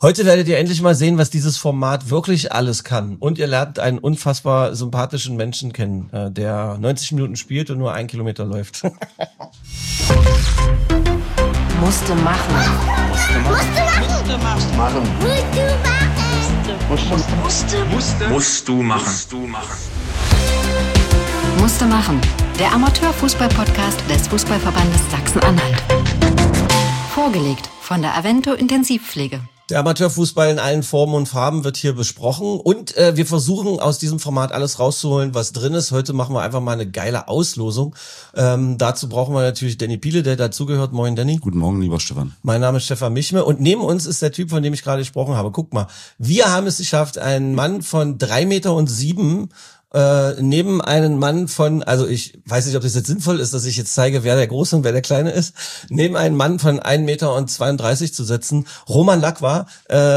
Heute werdet ihr endlich mal sehen, was dieses Format wirklich alles kann. Und ihr lernt einen unfassbar sympathischen Menschen kennen, der 90 Minuten spielt und nur 1 Kilometer läuft. Musste machen. Musst du machen. Musste machen. Der Amateurfußball-Podcast des Fußballverbandes Sachsen-Anhalt. Vorgelegt von der Avento Intensivpflege. Der Amateurfußball in allen Formen und Farben wird hier besprochen und wir versuchen aus diesem Format alles rauszuholen, was drin ist. Heute machen wir einfach mal eine geile Auslosung. Dazu brauchen wir natürlich Danny Piele, der dazugehört. Moin Danny. Guten Morgen, lieber Stefan. Mein Name ist Stefan Michme und neben uns ist der Typ, von dem ich gerade gesprochen habe. Guck mal, wir haben es geschafft, einen Mann von 3,07 Meter neben einen Mann von, also ich weiß nicht, ob das jetzt sinnvoll ist, dass ich jetzt zeige, wer der Große und wer der Kleine ist, neben einen Mann von 1,32 Meter zu setzen. Roman Lacqua,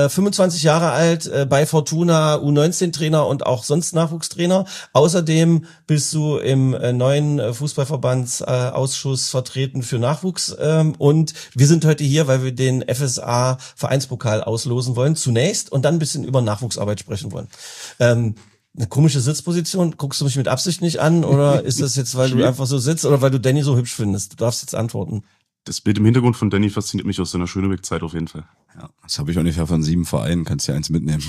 25 Jahre alt, bei Fortuna U19-Trainer und auch sonst Nachwuchstrainer. Außerdem bist du im neuen Fußballverbandsausschuss vertreten für Nachwuchs und wir sind heute hier, weil wir den FSA Vereinspokal auslosen wollen, zunächst und dann ein bisschen über Nachwuchsarbeit sprechen wollen. Eine komische Sitzposition. Guckst du mich mit Absicht nicht an oder ist das jetzt, weil du einfach so sitzt oder weil du Danny so hübsch findest? Du darfst jetzt antworten. Das Bild im Hintergrund von Danny fasziniert mich aus seiner Schönebeck-Zeit auf jeden Fall. Ja, das habe ich ungefähr von 7 Vereinen. Kannst ja eins mitnehmen.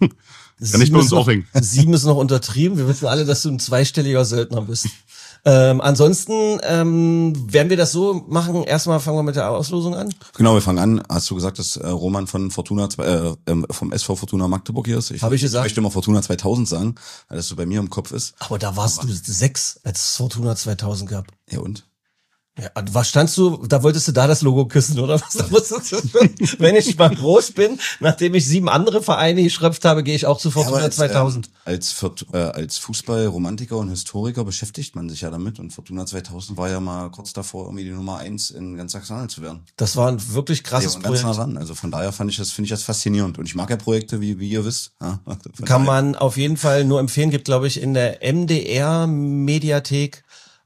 Kann ich bei uns auch hängen. 7 ist noch untertrieben. Wir wissen alle, dass du ein zweistelliger Söldner bist. Ansonsten werden wir das so machen. Erstmal fangen wir mit der Auslosung an. Genau, wir fangen an. Hast du gesagt, dass Roman von Fortuna vom SV Fortuna Magdeburg hier ist? Habe ich gesagt. Ich möchte immer Fortuna 2000 sagen, weil das so bei mir im Kopf ist. Aber da warst du 6, als es Fortuna 2000 gab. Ja und? Ja, was standst du, da wolltest du da das Logo küssen, oder was? Da musstest du, wenn ich mal groß bin, nachdem ich 7 andere Vereine geschröpft habe, gehe ich auch zu Fortuna ja, 2000. Als Fußballromantiker und Historiker beschäftigt man sich ja damit und Fortuna 2000 war ja mal kurz davor, irgendwie die Nummer 1 in ganz Sachsen-Anhalt zu werden. Das war ein wirklich krasses Projekt. Ganz nah ran. Also von daher finde ich das faszinierend und ich mag ja Projekte, wie ihr wisst. Ja, kann man auf jeden Fall nur empfehlen, gibt glaube ich in der MDR-Mediathek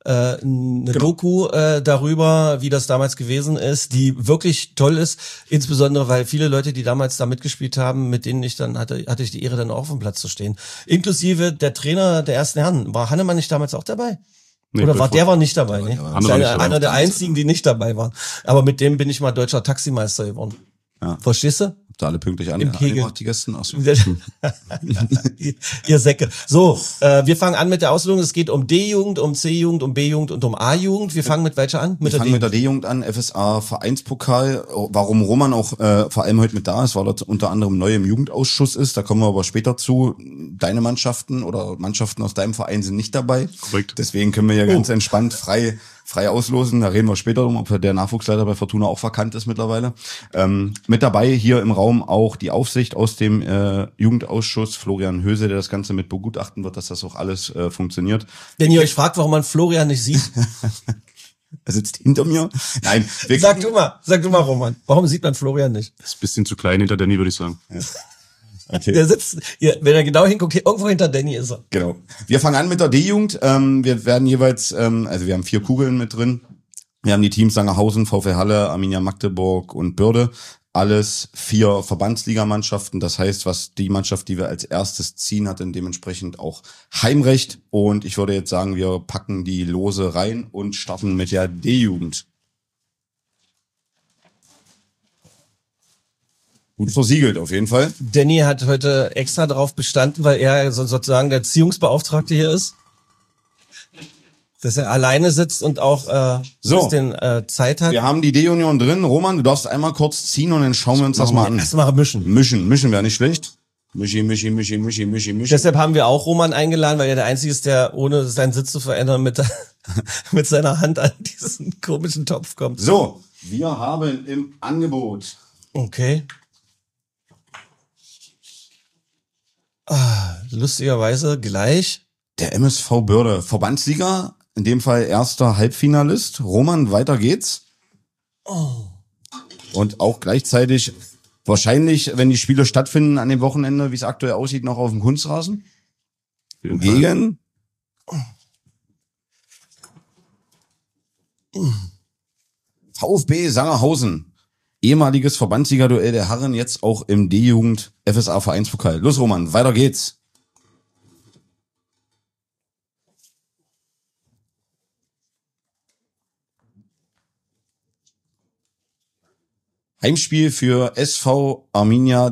eine Doku darüber, wie das damals gewesen ist, die wirklich toll ist, insbesondere weil viele Leute, die damals da mitgespielt haben, mit denen ich dann hatte ich die Ehre, dann auch auf dem Platz zu stehen. Inklusive der Trainer der ersten Herren. War Hannemann nicht damals auch dabei? Nee, oder der war nicht dabei, ne? Das ist einer der einzigen, die nicht dabei waren. Aber mit dem bin ich mal deutscher Taximeister geworden. Ja. Verstehst du? Da alle pünktlich angemacht, die Gäste. Achso. Ihr Säcke. So, wir fangen an mit der Auslosung. Es geht um D-Jugend, um C-Jugend, um B-Jugend und um A-Jugend. Wir fangen mit welcher an? Wir fangen mit der D-Jugend an, FSA Vereinspokal. Warum Roman auch vor allem heute mit da ist, weil er unter anderem neu im Jugendausschuss ist. Da kommen wir aber später zu. Deine Mannschaften oder Mannschaften aus deinem Verein sind nicht dabei. Korrekt. Deswegen können wir ja ganz entspannt frei auslosen. Da reden wir später drum, ob der Nachwuchsleiter bei Fortuna auch vakant ist mittlerweile. Mit dabei hier im Raum auch die Aufsicht aus dem Jugendausschuss, Florian Höse, der das Ganze mit begutachten wird, dass das auch alles funktioniert. Wenn ihr euch fragt, warum man Florian nicht sieht. Er sitzt hinter mir. Nein. Sag du mal, Roman. Warum sieht man Florian nicht? Das ist ein bisschen zu klein hinter Danny, würde ich sagen. Ja. Okay. Der sitzt, wenn er genau hinguckt, irgendwo hinter Danny ist er. Genau. Wir fangen an mit der D-Jugend. Wir werden jeweils, also wir haben 4 Kugeln mit drin. Wir haben die Teams Sangerhausen, VfL Halle, Arminia Magdeburg und Börde. Alles 4 Verbandsligamannschaften. Das heißt, was die Mannschaft, die wir als erstes ziehen, hat dann dementsprechend auch Heimrecht. Und ich würde jetzt sagen, wir packen die Lose rein und starten mit der D-Jugend. Gut versiegelt auf jeden Fall. Danny hat heute extra darauf bestanden, weil er sozusagen der Erziehungsbeauftragte hier ist. Dass er alleine sitzt und auch Zeit hat. Wir haben die D-Union drin. Roman, du darfst einmal kurz ziehen und dann schauen wir uns das mal an. Erstmal mischen. Mischen wäre nicht schlecht. Mischi. Deshalb haben wir auch Roman eingeladen, weil er der Einzige ist, der ohne seinen Sitz zu verändern mit seiner Hand an diesen komischen Topf kommt. So, wir haben im Angebot. Okay. Lustigerweise gleich. Der MSV Börde, Verbandssieger, in dem Fall erster Halbfinalist. Roman, weiter geht's. Oh. Und auch gleichzeitig wahrscheinlich, wenn die Spiele stattfinden an dem Wochenende, wie es aktuell aussieht, noch auf dem Kunstrasen. Gegen VfB Sangerhausen. Ehemaliges Verbandssiegerduell der Herren, jetzt auch im D-Jugend FSA Vereinspokal. Los Roman, weiter geht's. Heimspiel für SV Arminia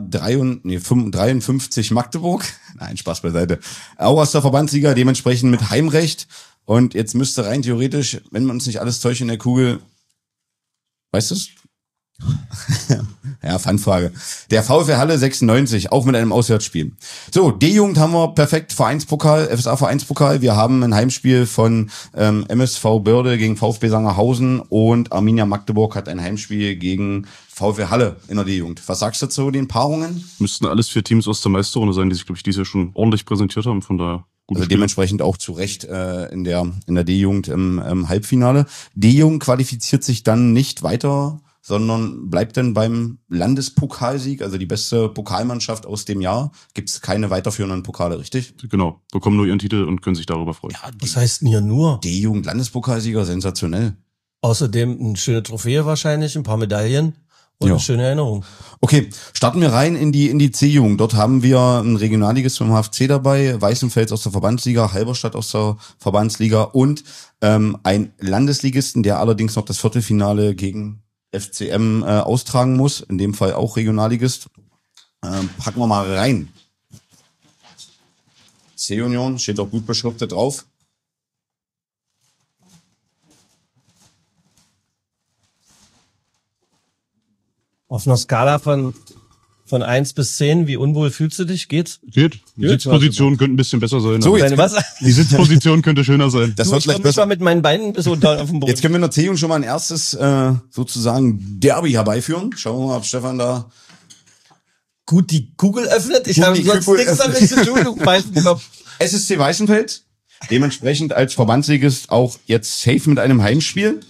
53 Magdeburg. Nein, Spaß beiseite. Auch aus der Verbandsliga, dementsprechend mit Heimrecht. Und jetzt müsste rein theoretisch, wenn wir uns nicht alles täuschen in der Kugel, weißt du's? Ja, Fanfrage. Der VfL Halle 96, auch mit einem Auswärtsspiel. So, D-Jugend haben wir perfekt, Vereinspokal, FSA Vereinspokal. Wir haben ein Heimspiel von MSV Börde gegen VfB Sangerhausen und Arminia Magdeburg hat ein Heimspiel gegen VfL Halle in der D-Jugend. Was sagst du zu den Paarungen? Müssten alles 4 Teams aus der Meisterrunde sein, die sich, glaube ich, dieses Jahr schon ordentlich präsentiert haben. Von daher also dementsprechend auch zu Recht in der D-Jugend im Halbfinale. D-Jugend qualifiziert sich dann nicht weiter, sondern bleibt dann beim Landespokalsieg, also die beste Pokalmannschaft aus dem Jahr. Gibt es keine weiterführenden Pokale, richtig? Genau, bekommen nur ihren Titel und können sich darüber freuen. Ja, was heißt denn hier nur? D-Jugend Landespokalsieger, sensationell. Außerdem eine schöne Trophäe wahrscheinlich, ein paar Medaillen und eine schöne Erinnerung. Okay, starten wir rein in die C-Jugend. Dort haben wir ein Regionalligist vom HFC dabei, Weißenfels aus der Verbandsliga, Halberstadt aus der Verbandsliga und ein Landesligisten, der allerdings noch das Viertelfinale gegen FCM austragen muss, in dem Fall auch Regionalligist. Packen wir mal rein. C-Union, steht auch gut beschriftet drauf. Auf einer Skala von 1 bis 10, wie unwohl fühlst du dich? Geht's? Geht. Die Sitzposition könnte ein bisschen besser sein. So, Deine was? Die Sitzposition könnte schöner sein. Das Du, wird ich gleich komm nicht besser. mal mit meinen Beinen bis unter auf den Boden. Jetzt können wir in der C-Jugend schon mal ein erstes sozusagen Derby herbeiführen. Schauen wir mal, ob Stefan da... Gut, die Kugel öffnet. Ich Gut, habe die sonst Kugel nichts damit zu tun, du Weißenkopf. SSC Weißenfels, dementsprechend als Verbandsligist auch jetzt safe mit einem Heimspiel.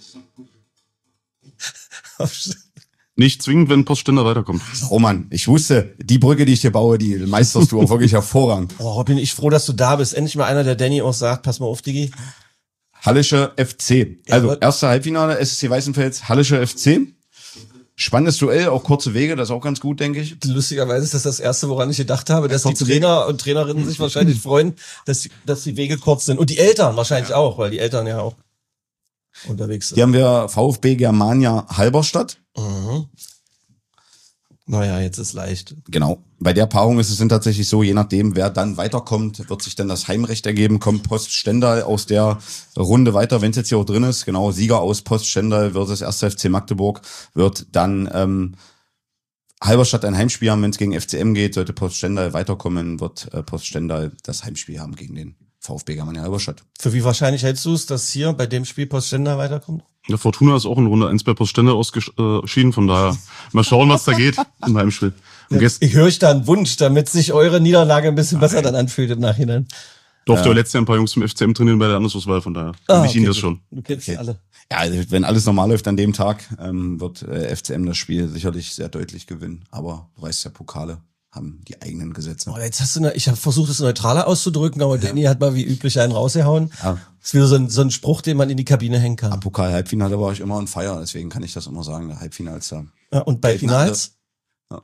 Nicht zwingend, wenn Postständer weiterkommt. Roman, ich wusste, die Brücke, die ich dir baue, die meisterst du auch wirklich hervorragend. Oh, bin ich froh, dass du da bist. Endlich mal einer, der Danny auch sagt, pass mal auf, Digi. Hallische FC. Also, Ja, erste Halbfinale, SSC Weißenfels, Hallische FC. Spannendes Duell, auch kurze Wege, das ist auch ganz gut, denke ich. Lustigerweise ist das Erste, woran ich gedacht habe, dass die Trainer und Trainerinnen sich wahrscheinlich freuen, dass die Wege kurz sind. Und die Eltern wahrscheinlich auch, weil die Eltern ja auch unterwegs sind. Hier haben wir VfB Germania Halberstadt. Mhm. Naja, jetzt ist leicht. Genau. Bei der Paarung ist es dann tatsächlich so, je nachdem, wer dann weiterkommt, wird sich dann das Heimrecht ergeben. Kommt Post Stendal aus der Runde weiter, wenn es jetzt hier auch drin ist. Genau, Sieger aus Post Stendal versus 1. FC Magdeburg wird dann Halberstadt ein Heimspiel haben, wenn es gegen FCM geht. Sollte Post Stendal weiterkommen, wird Post Stendal das Heimspiel haben gegen den VfB Germania Halberstadt. Für wie wahrscheinlich hältst du es, dass hier bei dem Spiel Postständer weiterkommt? Der Fortuna ist auch in Runde 1 bei Postständer ausgeschieden, von daher mal schauen, was da geht im Heimspiel. Und Ich höre euch da einen Wunsch, damit sich eure Niederlage ein bisschen besser dann anfühlt im Nachhinein. durfte ja letztes Jahr ein paar Jungs zum FCM trainieren bei der Landesauswahl, von daher kann ich Ihnen das schon. Du kennst alle. Ja, also wenn alles normal läuft an dem Tag, wird FCM das Spiel sicherlich sehr deutlich gewinnen. Aber du weißt ja, Pokale haben die eigenen Gesetze. Oh, jetzt hast du ich habe versucht, es neutraler auszudrücken, aber Danny hat mal wie üblich einen rausgehauen. Ja. Das ist wieder so ein Spruch, den man in die Kabine hängen kann. Pokal-Halbfinale war ich immer on fire, deswegen kann ich das immer sagen, der Halbfinals da. Ja, und bei Finals? Ja.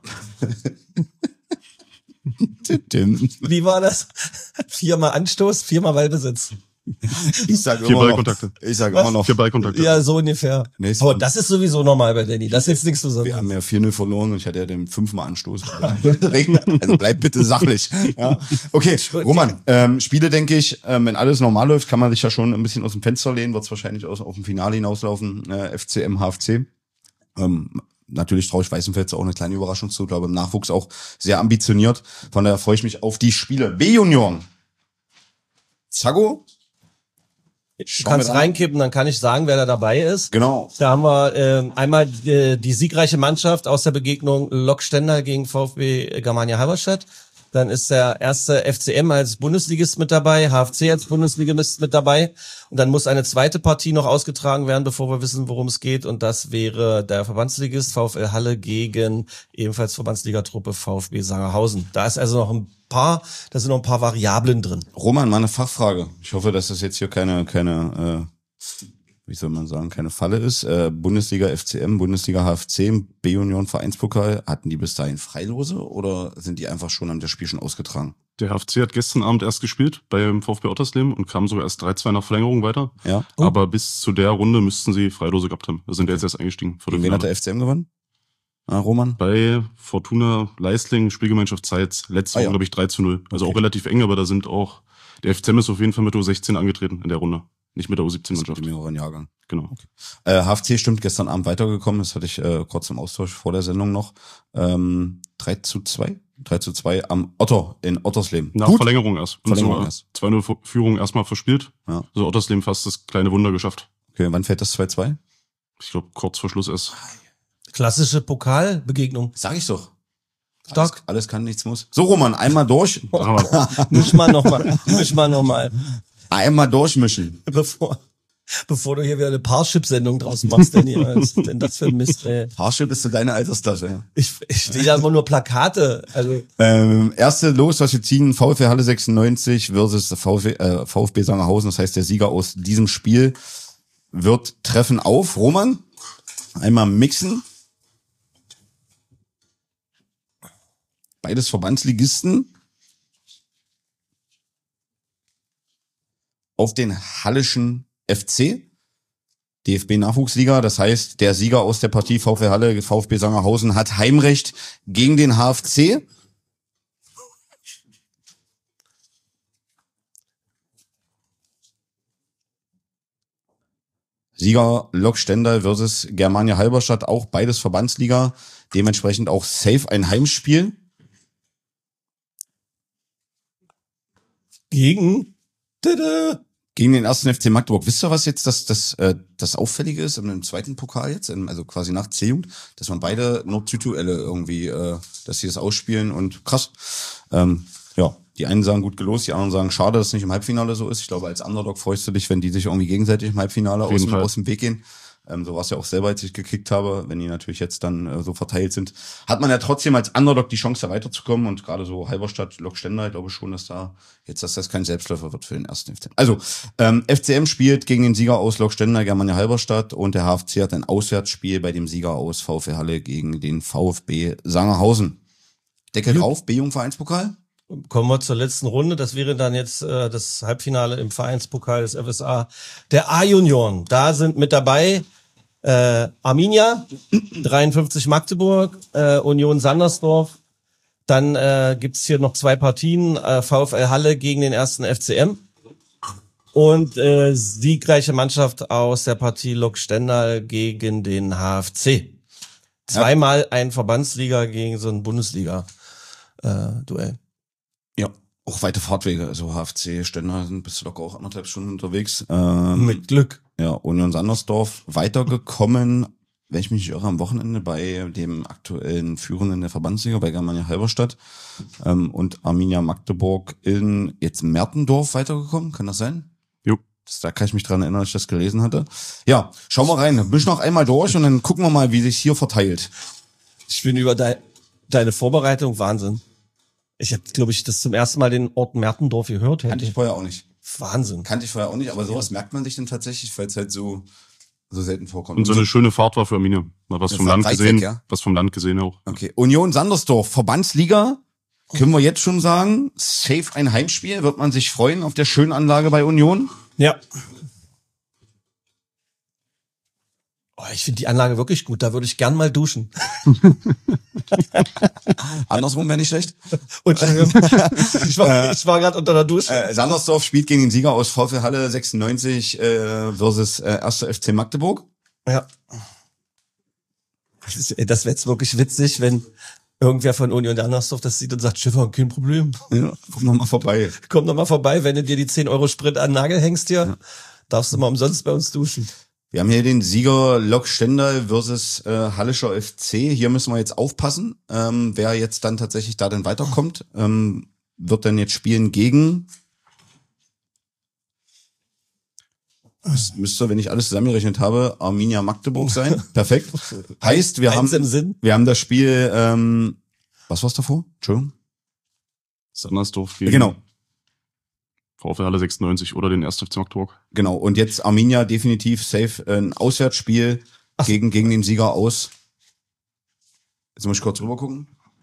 Wie war das? 4-mal Anstoß, 4-mal Ballbesitz. Ich sag 4 immer noch, Ballkontakte. immer noch, 4 Ballkontakte. Ja, so ungefähr. Nee, Aber das ist sowieso normal bei Danny. Das ist jetzt nichts wir Besonderes. haben ja 4-0 verloren und ich hatte ja den 5-mal Anstoß. Also bleib bitte sachlich. Ja. Okay, Roman, Spiele denke ich, wenn alles normal läuft, kann man sich ja schon ein bisschen aus dem Fenster lehnen, wird es wahrscheinlich auf dem Finale hinauslaufen, FCM, HFC. Natürlich traue ich Weißenfels auch eine kleine Überraschung zu, glaube im Nachwuchs auch sehr ambitioniert. Von daher freue ich mich auf die Spiele. B-Junioren. Zago. Du kannst reinkippen, dann kann ich sagen, wer da dabei ist. Genau. Da haben wir einmal die siegreiche Mannschaft aus der Begegnung Lok Stendal gegen VfB Germania Halberstadt. Dann ist der erste FCM als Bundesligist mit dabei, HFC als Bundesligist mit dabei. Und dann muss eine zweite Partie noch ausgetragen werden, bevor wir wissen, worum es geht. Und das wäre der Verbandsligist VfL Halle gegen ebenfalls Verbandsligatruppe VfB Sangerhausen. Da ist also noch ein paar Variablen drin. Roman, mal eine Fachfrage. Ich hoffe, dass das jetzt hier keine wie soll man sagen, keine Falle ist. Bundesliga FCM, Bundesliga HFC, B-Union Vereinspokal, hatten die bis dahin Freilose oder sind die einfach schon an das Spiel schon ausgetragen? Der HFC hat gestern Abend erst gespielt beim VfB Ottersleben und kam sogar erst 3-2 nach Verlängerung weiter. Ja. Aber bis zu der Runde müssten sie Freilose gehabt haben. Da sind jetzt erst eingestiegen. Gegen wen hat der FCM gewonnen? Roman? Bei Fortuna Leisling, Spielgemeinschaft Zeitz, letzte Runde, glaube ich, 3-0. Also auch relativ eng, aber da sind auch, der FCM ist auf jeden Fall mit U16 angetreten in der Runde. Nicht mit der U17-Mannschaft. Im jüngeren Jahrgang. Genau. Okay. HFC stimmt gestern Abend weitergekommen, das hatte ich kurz im Austausch vor der Sendung noch. 3-2 am Otter in Ottersleben. Nach Verlängerung erst. Verlängerung erst. 2-0 Führung erstmal verspielt. Ja. Also Ottersleben fast das kleine Wunder geschafft. Okay, wann fällt das 2-2? Ich glaube, kurz vor Schluss erst. Klassische Pokalbegegnung. Sag ich doch. Stark. Alles kann, nichts muss. So, Roman, einmal durch. Misch mal nochmal. Einmal durchmischen. Bevor du hier wieder eine Parship-Sendung draus machst, denn hier, was ist denn das für ein Mist, ey? Parship ist so deine Alterstasche. Ja. Ich sehe da immer nur Plakate, also. Erste Los, was wir ziehen, VfB Halle 96 versus VfB Sangerhausen. Das heißt, der Sieger aus diesem Spiel wird treffen auf Roman. Einmal mixen. Beides Verbandsligisten. Auf den Hallischen FC. DFB-Nachwuchsliga. Das heißt, der Sieger aus der Partie VfB Halle, VfB Sangerhausen hat Heimrecht gegen den HFC. Sieger Lok Stendal versus Germania Halberstadt, auch beides Verbandsliga. Dementsprechend auch safe ein Heimspiel. Gegen den ersten FC Magdeburg. Wisst ihr, was jetzt das Auffällige ist im zweiten Pokal jetzt, also quasi nach C-Jugend, dass man beide Nord-Süd-Duelle irgendwie, dass sie das ausspielen und krass. Ja, die einen sagen gut gelost, die anderen sagen schade, dass es nicht im Halbfinale so ist. Ich glaube, als Underdog freust du dich, wenn die sich irgendwie gegenseitig im Halbfinale aus dem Weg gehen. So war es ja auch selber, als ich gekickt habe, wenn die natürlich jetzt dann so verteilt sind. Hat man ja trotzdem als Underdog die Chance, da weiterzukommen. Und gerade so Halberstadt, Lok Stendal, ich glaube schon, dass das kein Selbstläufer wird für den ersten FCM. Also, FCM spielt gegen den Sieger aus Lok Stendal, Germania Halberstadt. Und der HFC hat ein Auswärtsspiel bei dem Sieger aus VfB Halle gegen den VfB Sangerhausen. Deckel drauf, B-Jung-Vereinspokal. Kommen wir zur letzten Runde. Das wäre dann jetzt das Halbfinale im Vereinspokal des FSA der A-Junioren. Da sind mit dabei Arminia, 53 Magdeburg, Union Sandersdorf. Dann gibt's hier noch 2 Partien, VfL Halle gegen den ersten FCM. Und siegreiche Mannschaft aus der Partie Lok Stendal gegen den HFC. Zweimal ein Verbandsliga gegen so ein Bundesliga-Duell. Ja, auch weite Fahrtwege. Also HFC, Stendal bist du locker auch 1,5 Stunden unterwegs. Mit Glück. Ja, Union Sandersdorf weitergekommen, wenn ich mich nicht irre, am Wochenende bei dem aktuellen Führenden der Verbandsliga, bei Germania Halberstadt. Und Arminia Magdeburg in jetzt Mertendorf weitergekommen. Kann das sein? Jo. Da kann ich mich dran erinnern, dass ich das gelesen hatte. Ja, schauen wir rein. Misch noch einmal durch und dann gucken wir mal, wie sich hier verteilt. Ich bin über deine Vorbereitung Wahnsinn. Ich habe, glaube ich, das zum ersten Mal den Ort Mertendorf gehört. Kannte ich vorher auch nicht. Wahnsinn. Kannte ich vorher auch nicht, aber sowas merkt man sich dann tatsächlich, weil es halt so selten vorkommt. Und so eine schöne Fahrt war für Arminia. Mal was vom Land gesehen. Weg, ja? Was vom Land gesehen auch. Okay. Union Sandersdorf, Verbandsliga. Können wir jetzt schon sagen, safe ein Heimspiel. Wird man sich freuen auf der schönen Anlage bei Union? Ja. Oh, ich finde die Anlage wirklich gut. Da würde ich gern mal duschen. Andersrum wäre nicht schlecht. Und ich war gerade unter der Dusche. Sandersdorf spielt gegen den Sieger aus VfB Halle 96 versus 1. FC Magdeburg. Ja. Das wäre jetzt wirklich witzig, wenn irgendwer von Union Sandersdorf das sieht und sagt, Stefan, kein Problem. Ja, komm noch mal vorbei. Komm noch mal vorbei, wenn du dir die 10 € Sprit an den Nagel hängst hier, darfst du mal umsonst bei uns duschen. Wir haben hier den Sieger Lok Stendal versus Hallischer FC. Hier müssen wir jetzt aufpassen, wer jetzt dann tatsächlich da denn weiterkommt. Wird dann jetzt spielen gegen... Das müsste, wenn ich alles zusammengerechnet habe, Arminia Magdeburg sein. Perfekt. Heißt, wir haben das Spiel... was war's davor? Entschuldigung. Sandersdorf gegen... Genau. VfL Halle 96 oder den 1. FC Magdeburg. Genau, und jetzt Arminia definitiv safe ein Auswärtsspiel gegen den Sieger aus. Jetzt muss ich kurz rüber gucken.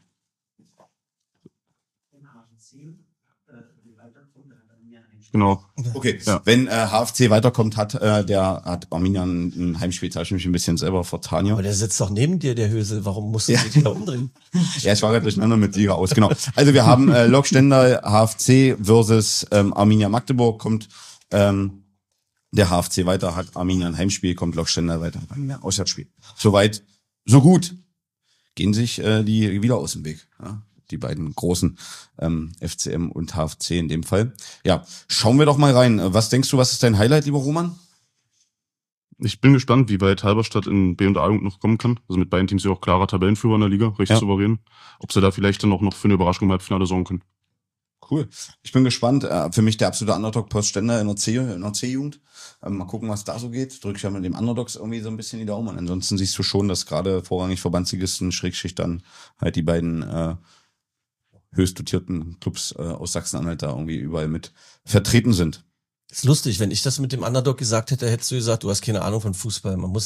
Genau. Okay, ja. Wenn HFC weiterkommt, hat Arminia ein Heimspiel. Da habe ich mich ein bisschen selber vertan. Aber der sitzt doch neben dir, der Hösel. Warum musst du dich da umdrehen? Ja, ich war gerade durcheinander mit Liga aus. Genau. Also wir haben Lok Stendal HFC versus Arminia Magdeburg. Kommt der HFC weiter, hat Arminia ein Heimspiel, kommt Lok Stendal weiter, hat Arminia ein Auswärtsspiel. Soweit, so gut. Gehen sich die wieder aus dem Weg. Ja? Die beiden großen FCM und HFC in dem Fall. Ja, schauen wir doch mal rein. Was denkst du, was ist dein Highlight, lieber Roman? Ich bin gespannt, wie weit Halberstadt in B- und A-Jugend noch kommen kann. Also mit beiden Teams ja auch klarer Tabellenführer in der Liga, recht souverän. Ob sie da vielleicht dann auch noch für eine Überraschung im Halbfinale sorgen können. Cool. Ich bin gespannt. Für mich der absolute Underdog Post Stendal in der C-Jugend. Mal gucken, was da so geht. Drücke ich ja mit dem Underdogs irgendwie so ein bisschen die Daumen. Und ansonsten siehst du schon, dass gerade vorrangig Verbandsligisten, Schrägschicht dann halt die beiden höchst dotierten Clubs aus Sachsen-Anhalt da irgendwie überall mit vertreten sind. Das ist lustig, wenn ich das mit dem Underdog gesagt hätte, hättest du gesagt, du hast keine Ahnung von Fußball. Man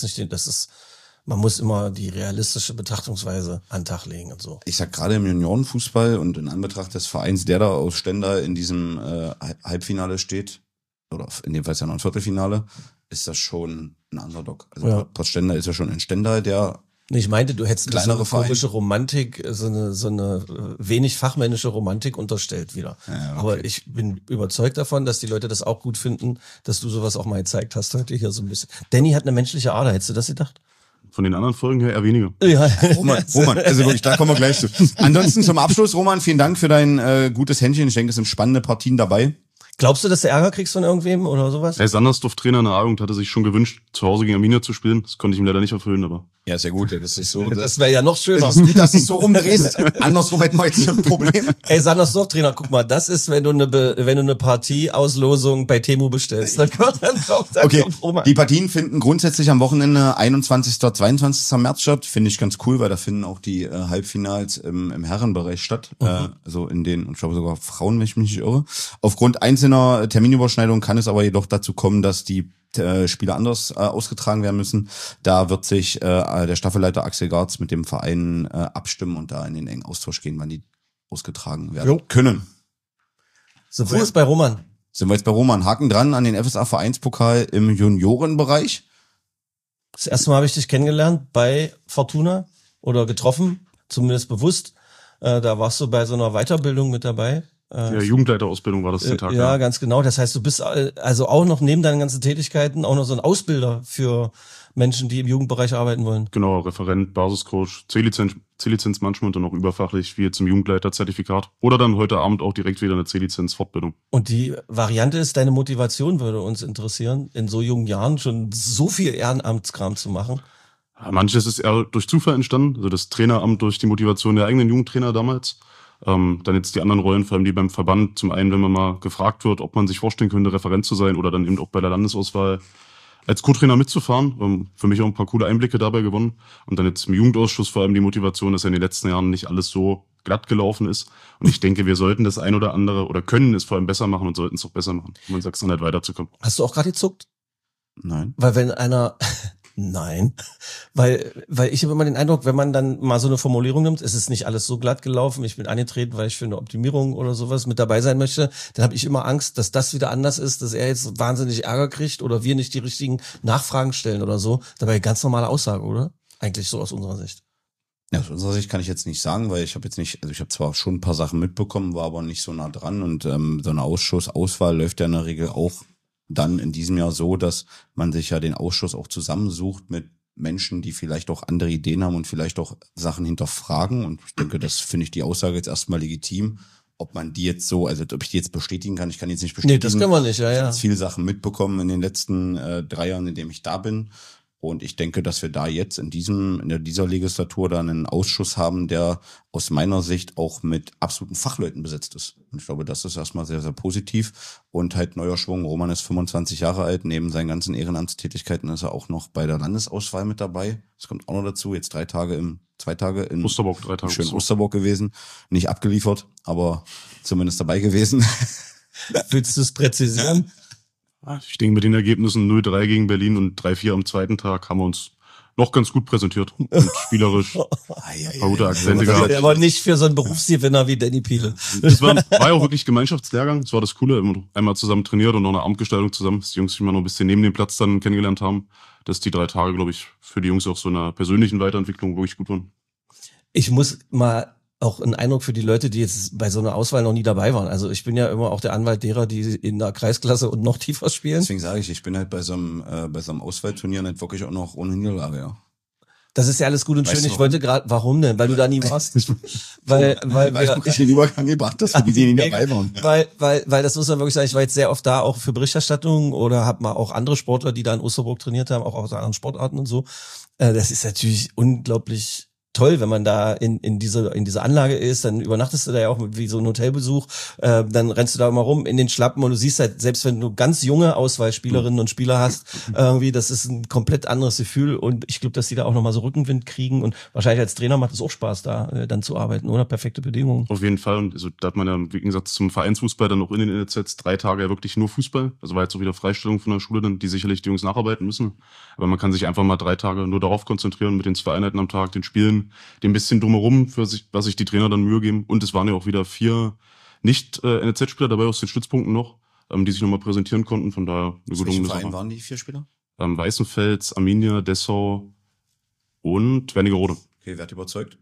muss immer die realistische Betrachtungsweise an den Tag legen und so. Ich sag gerade im Juniorenfußball und in Anbetracht des Vereins, der da aus Stendal in diesem Halbfinale steht, oder in dem Fall ist ja noch ein Viertelfinale, ist das schon ein Underdog. Also ja. Post Stendal ist ja schon in Stendal, der Ich meinte, du hättest kleinere so eine komische Romantik, so eine wenig fachmännische Romantik unterstellt wieder. Ja, okay. Aber ich bin überzeugt davon, dass die Leute das auch gut finden, dass du sowas auch mal gezeigt hast heute hier so ein bisschen. Danny hat eine menschliche Ader, hättest du das gedacht? Von den anderen Folgen her eher weniger. Ja. Roman, also wirklich, da kommen wir gleich zu. Ansonsten zum Abschluss, Roman, vielen Dank für dein gutes Händchen. Ich denke, es sind spannende Partien dabei. Glaubst du, dass du Ärger kriegst von irgendwem oder sowas? Er ist Sandersdorf-Trainer in der A-Jugend, hatte sich schon gewünscht, zu Hause gegen Arminia zu spielen. Das konnte ich ihm leider nicht erfüllen, aber... Ja, ist ja gut, das ist so. Das wäre ja noch schöner. Das ist gut, dass du es so rumdrehst. Andersrum hätten wir jetzt ein Problem. Ey, Sandersdorf-Trainer, guck mal, das ist, wenn du eine Partieauslosung bei Temu bestellst. Dann kommt okay, die Partien finden grundsätzlich am Wochenende 21. 22. März statt. Finde ich ganz cool, weil da finden auch die Halbfinals im Herrenbereich statt. Also in den, und ich glaube sogar Frauen, wenn ich mich nicht irre. Aufgrund einzelner Terminüberschneidungen kann es aber jedoch dazu kommen, dass die Spiele anders ausgetragen werden müssen. Da wird sich der Staffelleiter Axel Garz mit dem Verein abstimmen und da in den engen Austausch gehen, wann die ausgetragen werden können. So, wo ist bei Roman? Sind wir jetzt bei Roman. Haken dran an den FSA-Vereinspokal im Juniorenbereich. Das erste Mal habe ich dich kennengelernt bei Fortuna oder getroffen, zumindest bewusst. Da warst du bei so einer Weiterbildung mit dabei. Ja, Jugendleiterausbildung war das den Tag. Ja, ganz genau. Das heißt, du bist also auch noch neben deinen ganzen Tätigkeiten auch noch so ein Ausbilder für Menschen, die im Jugendbereich arbeiten wollen. Genau, Referent, Basiscoach, C-Lizenz manchmal und dann auch überfachlich, wie jetzt im Jugendleiterzertifikat. Oder dann heute Abend auch direkt wieder eine C-Lizenz-Fortbildung. Und die Variante ist, deine Motivation würde uns interessieren, in so jungen Jahren schon so viel Ehrenamtskram zu machen. Ja, manches ist eher durch Zufall entstanden, also das Traineramt durch die Motivation der eigenen Jugendtrainer damals. Dann jetzt die anderen Rollen, vor allem die beim Verband. Zum einen, wenn man mal gefragt wird, ob man sich vorstellen könnte, Referent zu sein oder dann eben auch bei der Landesauswahl als Co-Trainer mitzufahren. Für mich auch ein paar coole Einblicke dabei gewonnen. Und dann jetzt im Jugendausschuss vor allem die Motivation, dass ja in den letzten Jahren nicht alles so glatt gelaufen ist. Und ich denke, wir sollten das ein oder andere oder können es vor allem besser machen und sollten es auch besser machen, um in Sachsen-Anhalt weiterzukommen. Hast du auch gerade gezuckt? Nein. Weil wenn einer... Nein, weil ich habe immer den Eindruck, wenn man dann mal so eine Formulierung nimmt, es ist nicht alles so glatt gelaufen, ich bin angetreten, weil ich für eine Optimierung oder sowas mit dabei sein möchte, dann habe ich immer Angst, dass das wieder anders ist, dass er jetzt wahnsinnig Ärger kriegt oder wir nicht die richtigen Nachfragen stellen oder so. Dabei ganz normale Aussage, oder? Eigentlich so aus unserer Sicht. Ja, aus unserer Sicht kann ich jetzt nicht sagen, weil ich habe zwar schon ein paar Sachen mitbekommen, war aber nicht so nah dran und so eine Ausschussauswahl läuft ja in der Regel auch dann in diesem Jahr so, dass man sich ja den Ausschuss auch zusammensucht mit Menschen, die vielleicht auch andere Ideen haben und vielleicht auch Sachen hinterfragen. Und ich denke, das finde ich die Aussage jetzt erstmal legitim. Ob man die jetzt so, also ob ich die jetzt bestätigen kann, ich kann jetzt nicht bestätigen. Nee, das können wir nicht, ja. Ich habe viele Sachen mitbekommen in den letzten 3 Jahren, in denen ich da bin. Und ich denke, dass wir da jetzt in dieser Legislatur dann einen Ausschuss haben, der aus meiner Sicht auch mit absoluten Fachleuten besetzt ist. Und ich glaube, das ist erstmal sehr, sehr positiv. Und halt neuer Schwung. Roman ist 25 Jahre alt. Neben seinen ganzen Ehrenamtstätigkeiten ist er auch noch bei der Landesauswahl mit dabei. Das kommt auch noch dazu. Jetzt 2 Tage in Osterburg, 3 Tage. Schön Osterburg gewesen. Nicht abgeliefert, aber zumindest dabei gewesen. Willst du es präzisieren? Ich denke, mit den Ergebnissen 0-3 gegen Berlin und 3-4 am zweiten Tag haben wir uns noch ganz gut präsentiert und spielerisch ein paar gute Akzente gehabt. Aber nicht für so einen Berufsgewinner wie Danny Piele. Es war ja auch wirklich Gemeinschaftslehrgang. Das war das Coole. Einmal zusammen trainiert und noch eine Abendgestaltung zusammen, dass die Jungs sich mal noch ein bisschen neben dem Platz dann kennengelernt haben. Dass die 3 Tage, glaube ich, für die Jungs auch so einer persönlichen Weiterentwicklung wirklich gut waren. Ich muss mal auch einen Eindruck für die Leute, die jetzt bei so einer Auswahl noch nie dabei waren. Also ich bin ja immer auch der Anwalt derer, die in der Kreisklasse und noch tiefer spielen. Deswegen sage ich bin halt bei so einem Auswahlturnier nicht wirklich auch noch ohne Niederlage, ja. Das ist ja alles gut und Weißt schön. du Ich warum? wollte gerade, warum denn? Weil du da nie warst. weil ich den Übergang gebracht hast, für die nicht dabei waren. Weil das muss man wirklich sagen, ich war jetzt sehr oft da, auch für Berichterstattung oder habe mal auch andere Sportler, die da in Osterburg trainiert haben, auch aus anderen Sportarten und so. Das ist natürlich unglaublich toll, wenn man da in diese Anlage ist, dann übernachtest du da ja auch wie so ein Hotelbesuch, dann rennst du da immer rum in den Schlappen und du siehst halt, selbst wenn du ganz junge Auswahlspielerinnen und Spieler hast, irgendwie, das ist ein komplett anderes Gefühl und ich glaube, dass die da auch nochmal so Rückenwind kriegen und wahrscheinlich als Trainer macht es auch Spaß, da dann zu arbeiten, oder? Perfekte Bedingungen. Auf jeden Fall. Und also, da hat man ja im Gegensatz zum Vereinsfußball dann auch in den NLZs 3 Tage ja wirklich nur Fußball. Also war jetzt auch wieder Freistellung von der Schule, dann, die sicherlich die Jungs nacharbeiten müssen. Aber man kann sich einfach mal 3 Tage nur darauf konzentrieren, mit den 2 Einheiten am Tag, den Spielen, dem bisschen drumherum, was sich die Trainer dann Mühe geben. Und es waren ja auch wieder 4 Nicht-NLZ-Spieler dabei aus den Stützpunkten noch, die sich nochmal präsentieren konnten. Von daher eine gelungene Sache. Verein waren die 4 Spieler? Weißenfels, Arminia, Dessau und Wernigerode. Okay, wer hat überzeugt?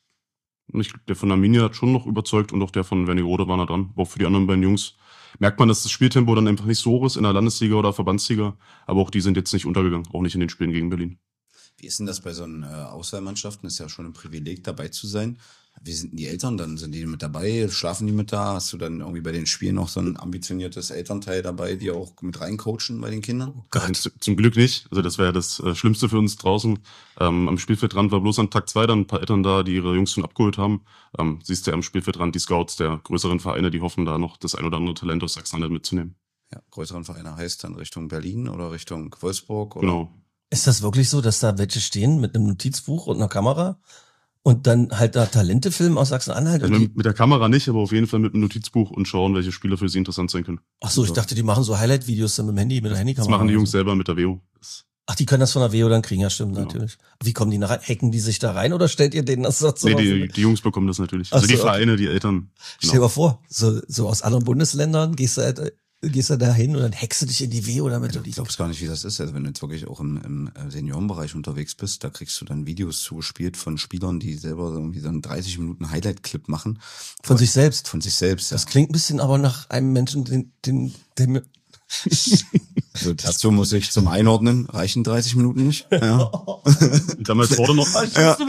Und ich glaube, der von Arminia hat schon noch überzeugt und auch der von Wernigerode war nah dran. Aber auch für die anderen beiden Jungs merkt man, dass das Spieltempo dann einfach nicht so hoch ist in der Landesliga oder Verbandsliga. Aber auch die sind jetzt nicht untergegangen, auch nicht in den Spielen gegen Berlin. Wie ist denn das bei so einen Auswahlmannschaften? Ist ja schon ein Privileg, dabei zu sein. Wie sind denn die Eltern dann? Sind die mit dabei? Schlafen die mit da? Hast du dann irgendwie bei den Spielen noch so ein ambitioniertes Elternteil dabei, die auch mit reincoachen bei den Kindern? Oh Gott. Zum Glück nicht. Also das wäre ja das Schlimmste für uns draußen. Am Spielfeldrand war bloß an Tag 2 dann ein paar Eltern da, die ihre Jungs schon abgeholt haben. Siehst du ja am Spielfeldrand die Scouts der größeren Vereine, die hoffen da noch das ein oder andere Talent aus Sachsen-Anhalt mitzunehmen. Ja, größeren Vereine heißt dann Richtung Berlin oder Richtung Wolfsburg? Oder? Genau. Ist das wirklich so, dass da welche stehen mit einem Notizbuch und einer Kamera und dann halt da Talente filmen aus Sachsen-Anhalt? Also mit der Kamera nicht, aber auf jeden Fall mit einem Notizbuch und schauen, welche Spieler für sie interessant sein können. Ach so, ich dachte, die machen so Highlight-Videos dann mit dem Handy, mit der Handykamera. Das machen die Jungs selber mit der WO. Ach, die können das von der WO dann kriegen, ja stimmt, Genau. natürlich. Wie kommen die da rein? Hacken die sich da rein oder stellt ihr denen das so? Nee, die Jungs bekommen das natürlich. Also Ach so, die Vereine, die Eltern. Stell dir mal vor, so aus anderen Bundesländern gehst du da hin und dann hackst du dich in die WO, damit Ja, du die... du glaubst gar nicht, wie das ist. Also wenn du jetzt wirklich auch im Seniorenbereich unterwegs bist, da kriegst du dann Videos zugespielt von Spielern, die selber irgendwie so einen 30 Minuten Highlight-Clip machen. Von sich selbst. Von sich selbst, ja. Das klingt ein bisschen aber nach einem Menschen, der Also dazu muss ich zum Einordnen, reichen 30 Minuten nicht. Ja. Damals wurde noch, Und da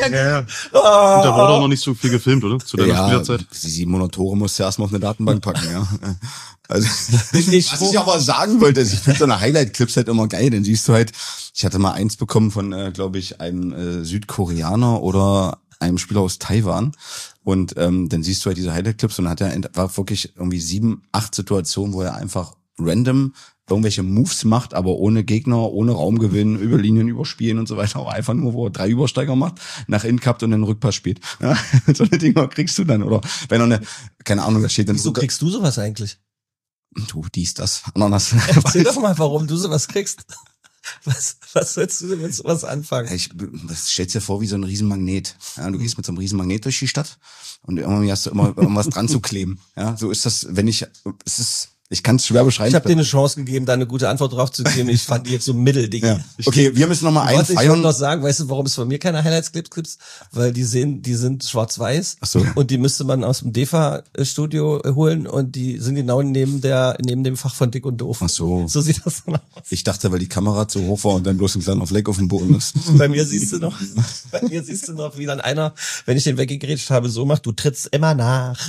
wurde auch noch nicht so viel gefilmt, oder? Zu deiner Spielerzeit. Die 700 Tore musst du erstmal auf eine Datenbank packen, ja. Also, Ich- was ich aber sagen wollte, ist, ich finde so eine Highlight-Clips halt immer geil, dann siehst du halt, ich hatte mal eins bekommen von, glaube ich, einem Südkoreaner oder einem Spieler aus Taiwan und dann siehst du halt diese Highlight-Clips und war wirklich irgendwie 7, 8 Situationen, wo er einfach random irgendwelche Moves macht, aber ohne Gegner, ohne Raumgewinn, über Linien überspielen und so weiter, aber einfach nur, wo er 3 Übersteiger macht, nach innen kappt und einen Rückpass spielt. Ja, so eine Dinger kriegst du dann, oder wenn noch eine, keine Ahnung, da steht dann Wieso kriegst du sowas eigentlich? du, dies, das, Ananas. Erzähl doch mal, warum du sowas kriegst. Was sollst du denn mit sowas anfangen? Das stellst dir vor wie so ein Riesenmagnet. Ja, du gehst mit so einem Riesenmagnet durch die Stadt und irgendwie hast du immer irgendwas dran zu kleben. Ja, so ist das, ich kann es schwer beschreiben. Ich habe dir eine Chance gegeben, da eine gute Antwort drauf zu geben. Ich fand die jetzt so mittelding. Ja. Okay, wir müssen noch mal Ich wollte feiern. noch sagen, weißt du, warum es von mir keine Highlights-Clips gibt? Weil die sind schwarz-weiß. Ach so. Und die müsste man aus dem DEFA-Studio holen und die sind genau neben dem Fach von Dick und Doof. Ach so. So sieht das dann aus. Ich dachte, weil die Kamera zu hoch war und dann bloß ein kleiner Fleck auf dem Boden ist. Bei mir siehst du noch, wie dann einer, wenn ich den weggegrätscht habe, so macht, du trittst immer nach.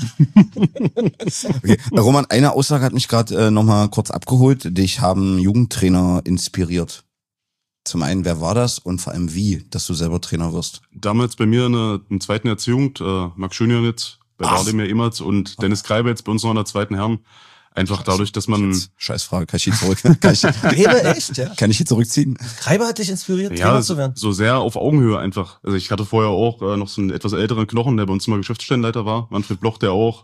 Okay. Roman, eine Aussage hat mich gerade noch mal kurz abgeholt. Dich haben Jugendtrainer inspiriert. Zum einen, wer war das und vor allem wie, dass du selber Trainer wirst? Damals bei mir im zweiten Jahrzehnt, Marc Schönjanitz, bei Wardemir Emerts und Dennis Kreiber jetzt bei uns noch in der zweiten Herren, Einfach dadurch, dass man... Scheißfrage, kann ich hier zurück? Echt, ja? Kann ich hier zurückziehen? Kreiber hat dich inspiriert, Ja, Trainer zu werden? so sehr auf Augenhöhe einfach. Also ich hatte vorher auch noch so einen etwas älteren Knochen, der bei uns immer Geschäftsstellenleiter war. Manfred Bloch, der auch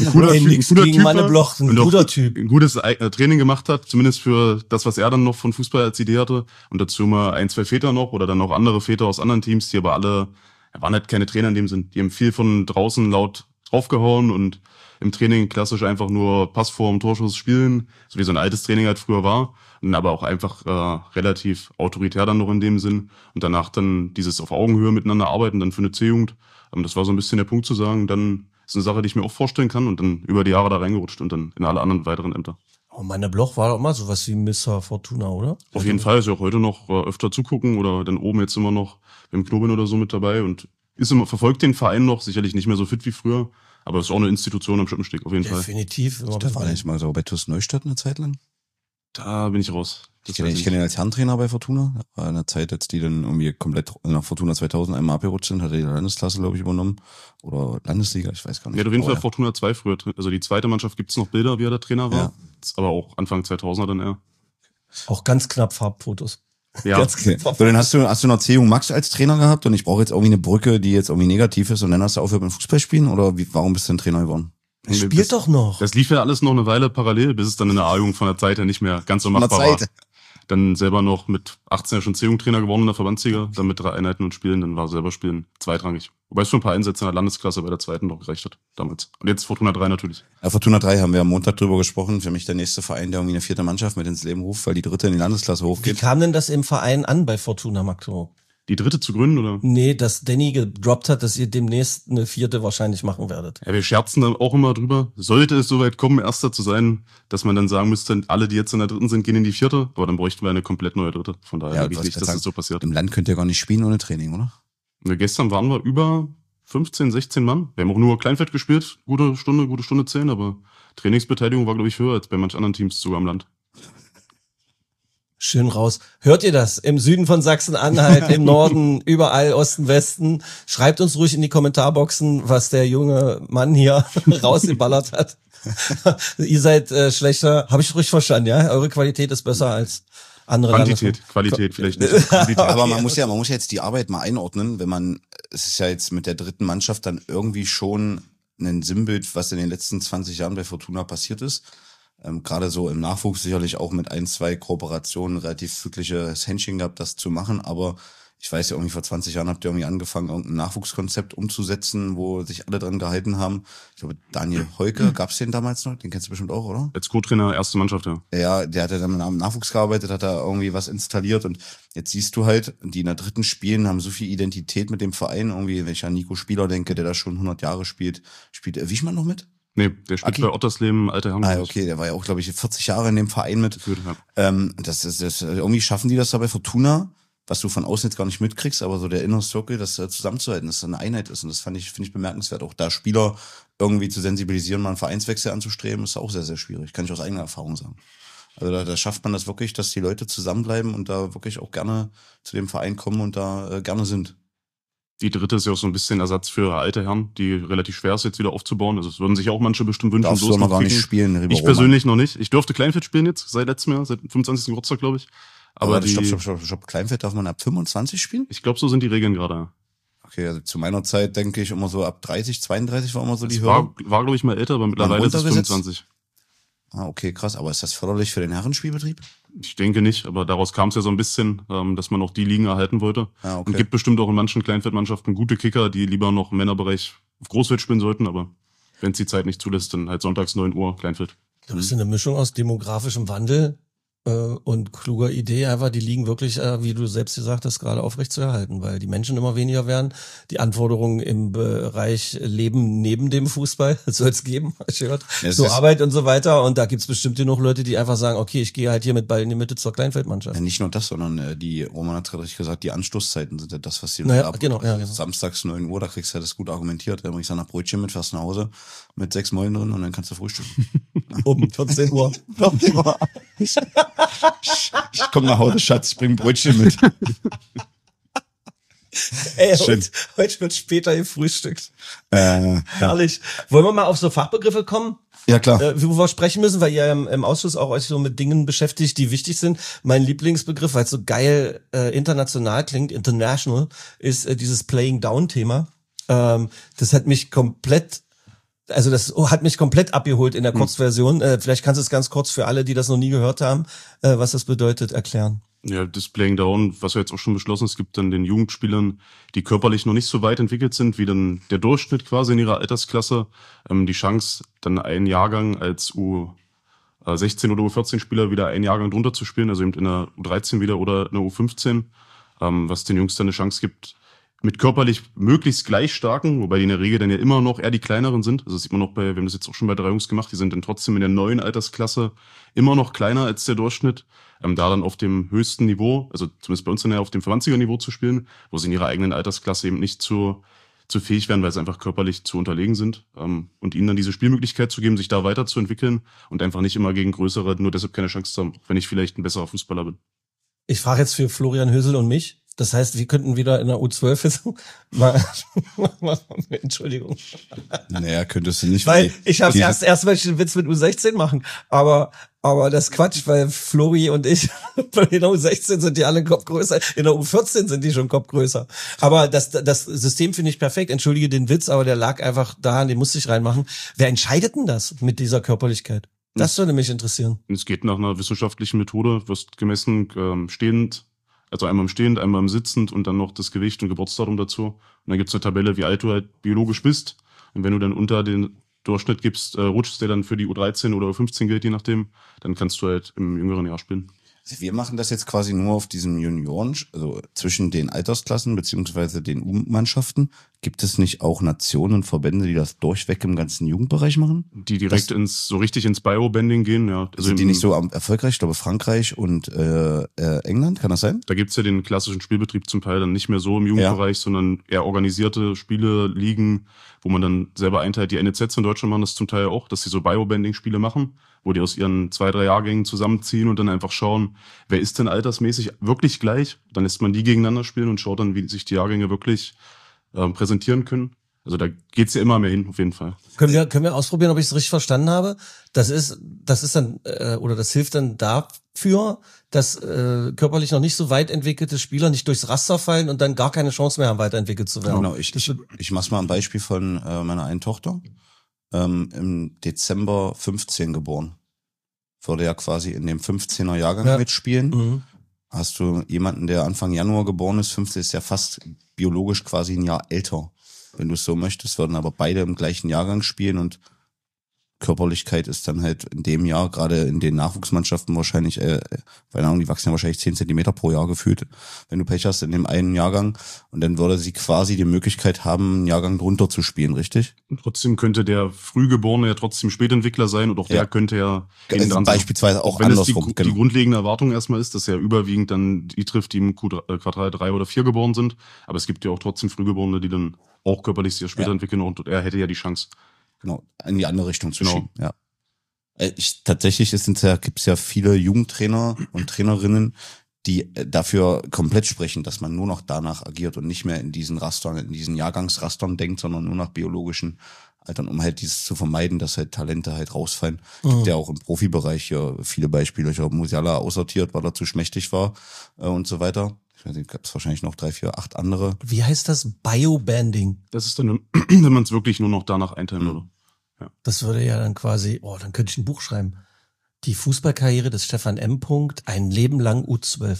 Nix gegen Manne Bloch, ein guter Typ. Ein gutes Training gemacht hat, zumindest für das, was er dann noch von Fußball als Idee hatte. Und dazu mal 1, 2 Väter noch oder dann auch andere Väter aus anderen Teams, die aber alle, waren halt keine Trainer in dem Sinn. Die haben viel von draußen laut draufgehauen und im Training klassisch einfach nur Passform, Torschuss spielen, so wie so ein altes Training halt früher war. Und aber auch einfach relativ autoritär dann noch in dem Sinn. Und danach dann dieses auf Augenhöhe miteinander arbeiten, dann für eine C-Jugend. Das war so ein bisschen der Punkt zu sagen, dann ist eine Sache, die ich mir auch vorstellen kann und dann über die Jahre da reingerutscht und dann in alle anderen weiteren Ämter. Oh, Manne Bloch war doch mal sowas wie Mr. Fortuna, oder? Auf jeden Fall, ist ja auch heute noch öfter zugucken oder dann oben jetzt immer noch im Knobeln oder so mit dabei und verfolgt den Verein noch, sicherlich nicht mehr so fit wie früher, aber ist auch eine Institution am Schippensteg, auf jeden Fall. Definitiv. Da war nicht mal so bei TuS Neustadt eine Zeit lang? Da bin ich raus. Ich kenne ihn als Herrentrainer bei Fortuna. Das war in der Zeit, als die dann irgendwie komplett nach Fortuna 2000 einmal abgerutscht sind, hat er die Landesklasse, glaube ich, übernommen. Oder Landesliga, ich weiß gar nicht. Ja, auf jeden Fall Fortuna 2 früher. Also die zweite Mannschaft gibt's noch Bilder, wie er der Trainer war. Ja. Aber auch Anfang 2000er dann eher. Auch ganz knapp Farbfotos. Ja. Okay. So, dann hast du noch C. Max als Trainer gehabt und ich brauche jetzt irgendwie eine Brücke, die jetzt irgendwie negativ ist und dann hast du aufgehört mit Fußball spielen oder warum bist du denn Trainer geworden? Spielt doch noch. Das lief ja alles noch eine Weile parallel, bis es dann in der A-Jugend von der Zeit her nicht mehr ganz so machbar war. Dann selber noch mit 18 schon C-Jugendtrainer geworden in der Verbandsliga, dann mit 3 Einheiten und Spielen, dann war selber Spielen zweitrangig. Wobei es schon ein paar Einsätze in der Landesklasse bei der zweiten noch gereicht hat, damals. Und jetzt Fortuna 3 natürlich. Ja, Fortuna 3 haben wir am Montag drüber gesprochen. Für mich der nächste Verein, der irgendwie eine 4. Mannschaft mit ins Leben ruft, weil die 3. in die Landesklasse hochgeht. Wie kam denn das im Verein an bei Fortuna Magdeburg? Die 3. zu gründen, oder? Nee, dass Danny gedroppt hat, dass ihr demnächst eine 4. wahrscheinlich machen werdet. Ja, wir scherzen dann auch immer drüber. Sollte es soweit kommen, Erster zu sein, dass man dann sagen müsste, alle, die jetzt in der 3. sind, gehen in die 4. Aber dann bräuchten wir eine komplett neue 3. Von daher denke ich nicht, dass das so passiert. Im Land könnt ihr gar nicht spielen ohne Training, oder? Gestern waren wir über 15, 16 Mann. Wir haben auch nur Kleinfeld gespielt. Gute Stunde 10, aber Trainingsbeteiligung war, glaube ich, höher als bei manchen anderen Teams sogar im Land. Schön raus. Hört ihr das? Im Süden von Sachsen-Anhalt, im Norden, überall, Osten, Westen. Schreibt uns ruhig in die Kommentarboxen, was der junge Mann hier rausgeballert hat. Ihr seid schlechter. Habe ich ruhig verstanden, ja? Eure Qualität ist besser als andere. Qualität vielleicht nicht. Qualität. Aber man muss ja jetzt die Arbeit mal einordnen, es ist ja jetzt mit der 3. Mannschaft dann irgendwie schon ein Sinnbild, was in den letzten 20 Jahren bei Fortuna passiert ist. Gerade so im Nachwuchs sicherlich auch mit 1, 2 Kooperationen relativ glückliches Händchen gehabt, das zu machen. Aber ich weiß ja, irgendwie vor 20 Jahren habt ihr irgendwie angefangen, irgendein Nachwuchskonzept umzusetzen, wo sich alle dran gehalten haben. Ich glaube, Daniel Heuke, gab's den damals noch? Den kennst du bestimmt auch, oder? Als Co-Trainer, erste Mannschaft, ja. Ja, der hat ja dann am Nachwuchs gearbeitet, hat da irgendwie was installiert und jetzt siehst du halt, die in der 3. spielen, haben so viel Identität mit dem Verein. Irgendwie, wenn ich an Nico Spieler denke, der da schon 100 Jahre spielt Wiechmann noch mit? Nee, der spielt bei Ottersleben, alter Herren. Ah, okay, der war ja auch, glaube ich, 40 Jahre in dem Verein mit. Ja. Irgendwie schaffen die das da bei Fortuna, was du von außen jetzt gar nicht mitkriegst, aber so der Inner Circle, das zusammenzuhalten, dass das eine Einheit ist. Und das finde ich bemerkenswert. Auch da Spieler irgendwie zu sensibilisieren, mal einen Vereinswechsel anzustreben, ist auch sehr, sehr schwierig. Kann ich aus eigener Erfahrung sagen. Also da schafft man das wirklich, dass die Leute zusammenbleiben und da wirklich auch gerne zu dem Verein kommen und da gerne sind. Die 3. ist ja auch so ein bisschen Ersatz für alte Herren, die relativ schwer ist, jetzt wieder aufzubauen. Also es würden sich auch manche bestimmt wünschen. Darfst du noch gar nicht spielen, ich persönlich noch nicht. Ich durfte Kleinfeld spielen jetzt, seit letztem Jahr, seit 25. Geburtstag, glaube ich. Aber stopp. Kleinfeld darf man ab 25 spielen? Ich glaube, so sind die Regeln gerade. Okay, also zu meiner Zeit denke ich immer so ab 30, 32 war immer so die Hürde. War glaube ich mal älter, aber mittlerweile ist es 25. Ah, okay, krass. Aber ist das förderlich für den Herrenspielbetrieb? Ich denke nicht, aber daraus kam es ja so ein bisschen, dass man auch die Ligen erhalten wollte. Ah, okay. Und gibt bestimmt auch in manchen Kleinfeldmannschaften gute Kicker, die lieber noch im Männerbereich auf Großfeld spielen sollten, aber wenn es die Zeit nicht zulässt, dann halt sonntags 9 Uhr Kleinfeld. Das ist eine Mischung aus demografischem Wandel und kluger Idee, einfach die Ligen wirklich, wie du selbst gesagt hast, gerade aufrecht zu erhalten, weil die Menschen immer weniger werden. Die Anforderungen im Bereich Leben neben dem Fußball soll es geben, hast du gehört? So Arbeit und so weiter. Und da gibt's bestimmt genug Leute, die einfach sagen, okay, ich gehe halt hier mit Ball in die Mitte zur Kleinfeldmannschaft. Ja, nicht nur das, sondern Roman hat richtig gesagt, die Anstoßzeiten sind ja das, was die genau. Samstags 9 Uhr, da kriegst du ja das gut argumentiert. Da bringst du nach Brötchen mit, fährst nach Hause mit 6 Mäulen drin und dann kannst du frühstücken. Um 14 Uhr. 14 Uhr. Ich komm nach Hause, Schatz, ich bring Brötchen mit. Ey, heute wird später gefrühstückt. Herrlich. Wollen wir mal auf so Fachbegriffe kommen? Ja, klar. Wo wir sprechen müssen, weil ihr im Ausschuss auch euch so mit Dingen beschäftigt, die wichtig sind. Mein Lieblingsbegriff, weil es so geil international klingt, international, ist dieses Playing-Down-Thema. Das hat mich komplett abgeholt in der Kurzversion. Vielleicht kannst du es ganz kurz für alle, die das noch nie gehört haben, was das bedeutet, erklären. Ja, das Playing Down, was wir jetzt auch schon beschlossen, es gibt dann den Jugendspielern, die körperlich noch nicht so weit entwickelt sind, wie dann der Durchschnitt quasi in ihrer Altersklasse, die Chance, dann einen Jahrgang als U16 oder U14-Spieler wieder einen Jahrgang drunter zu spielen, also eben in der U13 wieder oder in der U15, was den Jungs dann eine Chance gibt, mit körperlich möglichst gleich starken, wobei die in der Regel dann ja immer noch eher die kleineren sind. Also das sieht man noch wir haben das jetzt auch schon bei 3 Jungs gemacht, die sind dann trotzdem in der neuen Altersklasse immer noch kleiner als der Durchschnitt, da dann auf dem höchsten Niveau, also zumindest bei uns dann ja auf dem Verbandsliga-Niveau zu spielen, wo sie in ihrer eigenen Altersklasse eben nicht zu fähig werden, weil sie einfach körperlich zu unterlegen sind, und ihnen dann diese Spielmöglichkeit zu geben, sich da weiterzuentwickeln und einfach nicht immer gegen Größere nur deshalb keine Chance zu haben, wenn ich vielleicht ein besserer Fußballer bin. Ich frage jetzt für Florian Hösel und mich. Das heißt, wir könnten wieder in der U12 jetzt mal Entschuldigung. Naja, könntest du nicht. Weil ich habe erst wollte ich den Witz mit U16 machen, aber das ist Quatsch, weil Flori und ich in der U16 sind die alle einen Kopf größer, in der U14 sind die schon einen Kopf größer. Aber das System finde ich perfekt. Entschuldige den Witz, aber der lag einfach da, den musste ich reinmachen. Wer entscheidet denn das mit dieser Körperlichkeit? Das würde mich interessieren. Es geht nach einer wissenschaftlichen Methode, wirst gemessen stehend, also einmal im Stehend, einmal im Sitzend und dann noch das Gewicht und Geburtsdatum dazu. Und dann gibt's eine Tabelle, wie alt du halt biologisch bist. Und wenn du dann unter den Durchschnitt gibst, rutschst der dann für die U13 oder U15 gilt, je nachdem, dann kannst du halt im jüngeren Jahr spielen. Also wir machen das jetzt quasi nur auf diesem Junioren, also zwischen den Altersklassen beziehungsweise den U-Mannschaften. Gibt es nicht auch Nationen und Verbände, die das durchweg im ganzen Jugendbereich machen? Die direkt so richtig ins Biobanding gehen, ja. Also sind die nicht so erfolgreich? Ich glaube Frankreich und England, kann das sein? Da gibt's ja den klassischen Spielbetrieb zum Teil dann nicht mehr so im Jugendbereich, sondern eher organisierte Spiele, Ligen, wo man dann selber einteilt. Die NEZs in Deutschland machen das zum Teil auch, dass sie so Biobanding-Spiele machen, wo die aus ihren 2-3 Jahrgängen zusammenziehen und dann einfach schauen, wer ist denn altersmäßig wirklich gleich. Dann lässt man die gegeneinander spielen und schaut dann, wie sich die Jahrgänge wirklich präsentieren können. Also da geht's ja immer mehr hin, auf jeden Fall. Können wir ausprobieren, ob ich es richtig verstanden habe? Das ist dann oder das hilft dann dafür, dass körperlich noch nicht so weit entwickelte Spieler nicht durchs Raster fallen und dann gar keine Chance mehr haben, weiterentwickelt zu werden. Genau, ich mach's mal ein Beispiel von meiner einen Tochter. Im Dezember 15 geboren. Würde ja quasi in dem 15er Jahrgang mitspielen. Mhm. Hast du jemanden, der Anfang Januar geboren ist, 15 ist ja fast biologisch quasi ein Jahr älter. Wenn du es so möchtest, würden aber beide im gleichen Jahrgang spielen und Körperlichkeit ist dann halt in dem Jahr, gerade in den Nachwuchsmannschaften wahrscheinlich, keine Ahnung, die wachsen ja wahrscheinlich 10 Zentimeter pro Jahr gefühlt, wenn du Pech hast in dem einen Jahrgang. Und dann würde sie quasi die Möglichkeit haben, einen Jahrgang drunter zu spielen, richtig? Und trotzdem könnte der Frühgeborene ja trotzdem Spätentwickler sein und auch der könnte ja also beispielsweise auch wenn andersrum. Es die grundlegende Erwartung erstmal ist, dass er überwiegend dann die trifft, die im Quartal 3 oder 4 geboren sind. Aber es gibt ja auch trotzdem Frühgeborene, die dann auch körperlich sehr später entwickeln und er hätte ja die Chance. Genau, in die andere Richtung zu schieben. Ja. Tatsächlich gibt's ja viele Jugendtrainer und Trainerinnen, die dafür komplett sprechen, dass man nur noch danach agiert und nicht mehr in diesen Rastern, in diesen Jahrgangsrastern denkt, sondern nur nach biologischen Altern, um halt dieses zu vermeiden, dass halt Talente halt rausfallen. Gibt ja auch im Profibereich hier viele Beispiele. Ich habe Musiala aussortiert, weil er zu schmächtig war und so weiter. Ich weiß nicht, gab es wahrscheinlich noch 3, 4, 8 andere. Wie heißt das? Biobanding? Das ist dann, wenn man es wirklich nur noch danach einteilen würde. Ja. Das würde ja dann quasi, dann könnte ich ein Buch schreiben. Die Fußballkarriere des Stefan M. Ein Leben lang U12.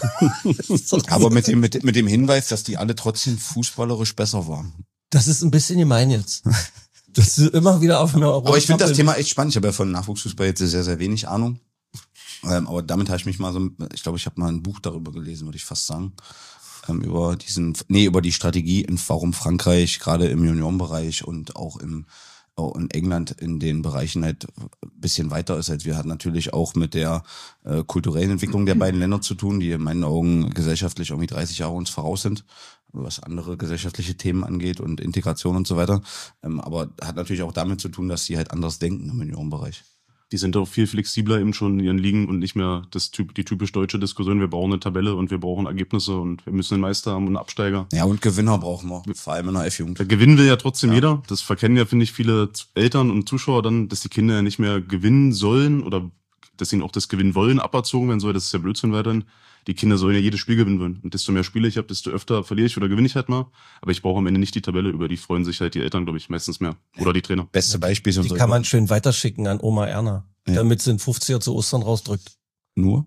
Aber mit dem Hinweis, dass die alle trotzdem fußballerisch besser waren. Das ist ein bisschen gemein jetzt. Das ist immer wieder auf einer Aber ich finde das Thema echt spannend. Ich habe ja von Nachwuchsfußball jetzt sehr, sehr wenig Ahnung. Aber damit habe ich mich mal ich glaube, ich habe mal ein Buch darüber gelesen, würde ich fast sagen. Über die Strategie, warum Frankreich gerade im Juniorenbereich und auch in England in den Bereichen halt ein bisschen weiter ist als wir. Hat natürlich auch mit der kulturellen Entwicklung der beiden Länder zu tun, die in meinen Augen gesellschaftlich irgendwie 30 Jahre uns voraus sind, was andere gesellschaftliche Themen angeht und Integration und so weiter. Aber hat natürlich auch damit zu tun, dass sie halt anders denken im Juniorenbereich. Die sind auch viel flexibler eben schon in ihren Ligen und nicht mehr die typisch deutsche Diskussion, wir brauchen eine Tabelle und wir brauchen Ergebnisse und wir müssen einen Meister haben und einen Absteiger. Ja, und Gewinner brauchen wir, vor allem in der F-Jugend. Gewinnen will ja trotzdem jeder. Das verkennen ja, finde ich, viele Eltern und Zuschauer dann, dass die Kinder ja nicht mehr gewinnen sollen oder dass ihnen auch das Gewinnen wollen aberzogen werden soll. Das ist ja Blödsinn weiterhin. Die Kinder sollen ja jedes Spiel gewinnen wollen. Und desto mehr Spiele ich habe, desto öfter verliere ich oder gewinne ich halt mal. Aber ich brauche am Ende nicht die Tabelle, über die freuen sich halt die Eltern, glaube ich, meistens mehr. Oder die Trainer. Beste Beispiel ist Die kann man schön weiterschicken an Oma Erna, damit sie den 50er zu Ostern rausdrückt. Nur?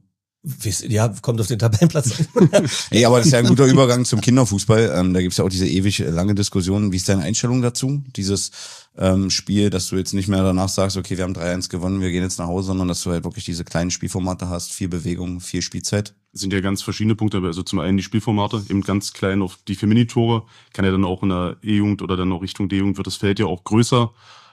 Ja, kommt auf den Tabellenplatz an. Ey, aber das ist ja ein guter Übergang zum Kinderfußball. Da gibt's ja auch diese ewig lange Diskussion. Wie ist deine Einstellung dazu? Dieses Spiel, dass du jetzt nicht mehr danach sagst, okay, wir haben 3-1 gewonnen, wir gehen jetzt nach Hause, sondern dass du halt wirklich diese kleinen Spielformate hast, viel Bewegung, viel Spielzeit. Das sind ja ganz verschiedene Punkte. Also zum einen die Spielformate, eben ganz klein auf die 4 Minitore. Kann ja dann auch in der E-Jugend oder dann auch Richtung D-Jugend wird das Feld ja auch größer.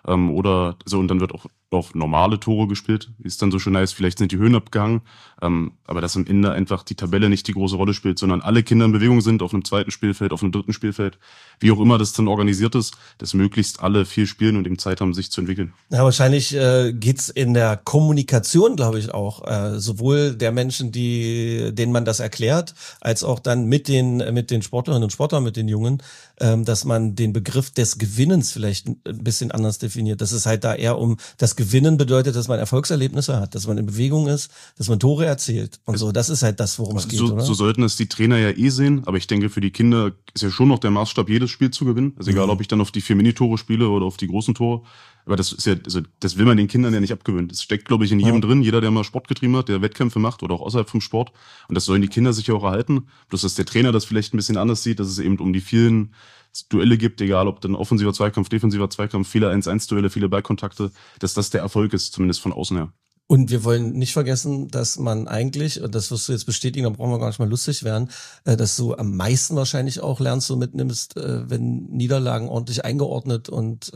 Oder so, und dann wird auch auf normale Tore gespielt, ist dann so schön nice, vielleicht sind die Höhen abgehangen, aber dass am Ende einfach die Tabelle nicht die große Rolle spielt, sondern alle Kinder in Bewegung sind auf einem zweiten Spielfeld, auf einem dritten Spielfeld, wie auch immer das dann organisiert ist, dass möglichst alle viel spielen und eben Zeit haben, sich zu entwickeln. Ja, wahrscheinlich geht's in der Kommunikation, glaube ich, auch sowohl der Menschen, denen man das erklärt, als auch dann mit den Sportlerinnen und Sportlern, mit den Jungen, dass man den Begriff des Gewinnens vielleicht ein bisschen anders definiert. Dass es halt da eher um das Gewinnen bedeutet, dass man Erfolgserlebnisse hat, dass man in Bewegung ist, dass man Tore erzielt und so. Das ist halt das, worum es geht, oder? So sollten es die Trainer ja sehen, aber ich denke, für die Kinder ist ja schon noch der Maßstab, jedes Spiel zu gewinnen. Also egal, ob ich dann auf die 4 Minitore spiele oder auf die großen Tore. Aber das ist ja, also das will man den Kindern ja nicht abgewöhnen. Das steckt, glaube ich, in jedem drin. Jeder, der mal Sport getrieben hat, der Wettkämpfe macht oder auch außerhalb vom Sport. Und das sollen die Kinder sich ja auch erhalten. Bloß, dass der Trainer das vielleicht ein bisschen anders sieht, dass es eben um die vielen Duelle gibt, egal ob dann offensiver Zweikampf, defensiver Zweikampf, viele 1-1-Duelle, viele Ballkontakte, dass das der Erfolg ist, zumindest von außen her. Und wir wollen nicht vergessen, dass man eigentlich, und das wirst du jetzt bestätigen, da brauchen wir gar nicht mal lustig werden, dass du am meisten wahrscheinlich auch lernst, so mitnimmst, wenn Niederlagen ordentlich eingeordnet und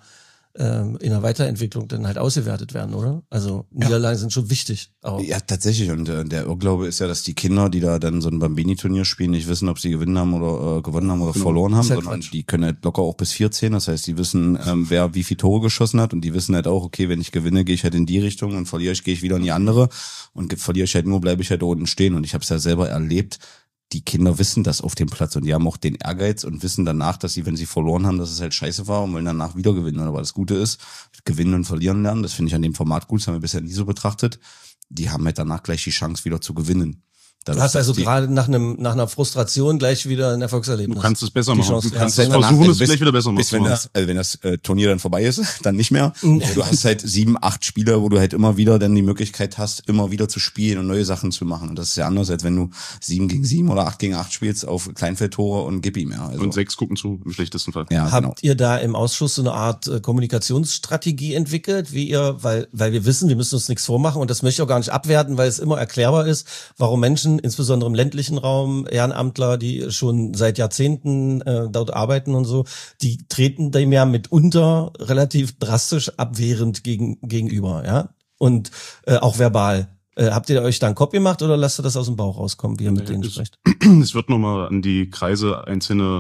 in der Weiterentwicklung dann halt ausgewertet werden, oder? Also Niederlagen sind schon wichtig. Auch. Ja, tatsächlich. Und der Irrglaube ist ja, dass die Kinder, die da dann so ein Bambini-Turnier spielen, nicht wissen, ob sie gewonnen haben oder verloren haben, halt sondern die können halt locker auch bis 4 zählen. Das heißt, die wissen, wer wie viele Tore geschossen hat und die wissen halt auch, okay, wenn ich gewinne, gehe ich halt in die Richtung und verliere ich, gehe ich wieder in die andere und verliere ich halt nur, bleibe ich halt da unten stehen. Und ich habe es ja selber erlebt, die Kinder wissen das auf dem Platz und die haben auch den Ehrgeiz und wissen danach, dass sie, wenn sie verloren haben, dass es halt scheiße war und wollen danach wieder gewinnen. Aber das Gute ist, gewinnen und verlieren lernen, das finde ich an dem Format gut, das haben wir bisher nie so betrachtet. Die haben halt danach gleich die Chance, wieder zu gewinnen. Du hast also gerade nach einer Frustration gleich wieder ein Erfolgserlebnis. Du kannst es besser machen. Chance, du kannst es versuchen, es gleich wieder besser machen. Wenn das Turnier dann vorbei ist, dann nicht mehr. Du hast halt 7, 8 Spiele, wo du halt immer wieder dann die Möglichkeit hast, immer wieder zu spielen und neue Sachen zu machen. Und das ist ja anders, als wenn du 7 gegen 7 oder 8 gegen 8 spielst auf Kleinfeldtore und gib ihm ja. Also. Und 6 gucken zu, im schlechtesten Fall. Ja, Habt ihr da im Ausschuss so eine Art Kommunikationsstrategie entwickelt, wie ihr, weil wir wissen, wir müssen uns nichts vormachen und das möchte ich auch gar nicht abwerten, weil es immer erklärbar ist, warum Menschen, insbesondere im ländlichen Raum, Ehrenamtler, die schon seit Jahrzehnten dort arbeiten und so, die treten dem ja mitunter relativ drastisch abwehrend gegenüber, ja, und auch verbal. Habt ihr euch da einen Kopf gemacht oder lasst ihr das aus dem Bauch rauskommen, wie ihr mit denen sprecht? Es wird nochmal an die Kreise einzelne,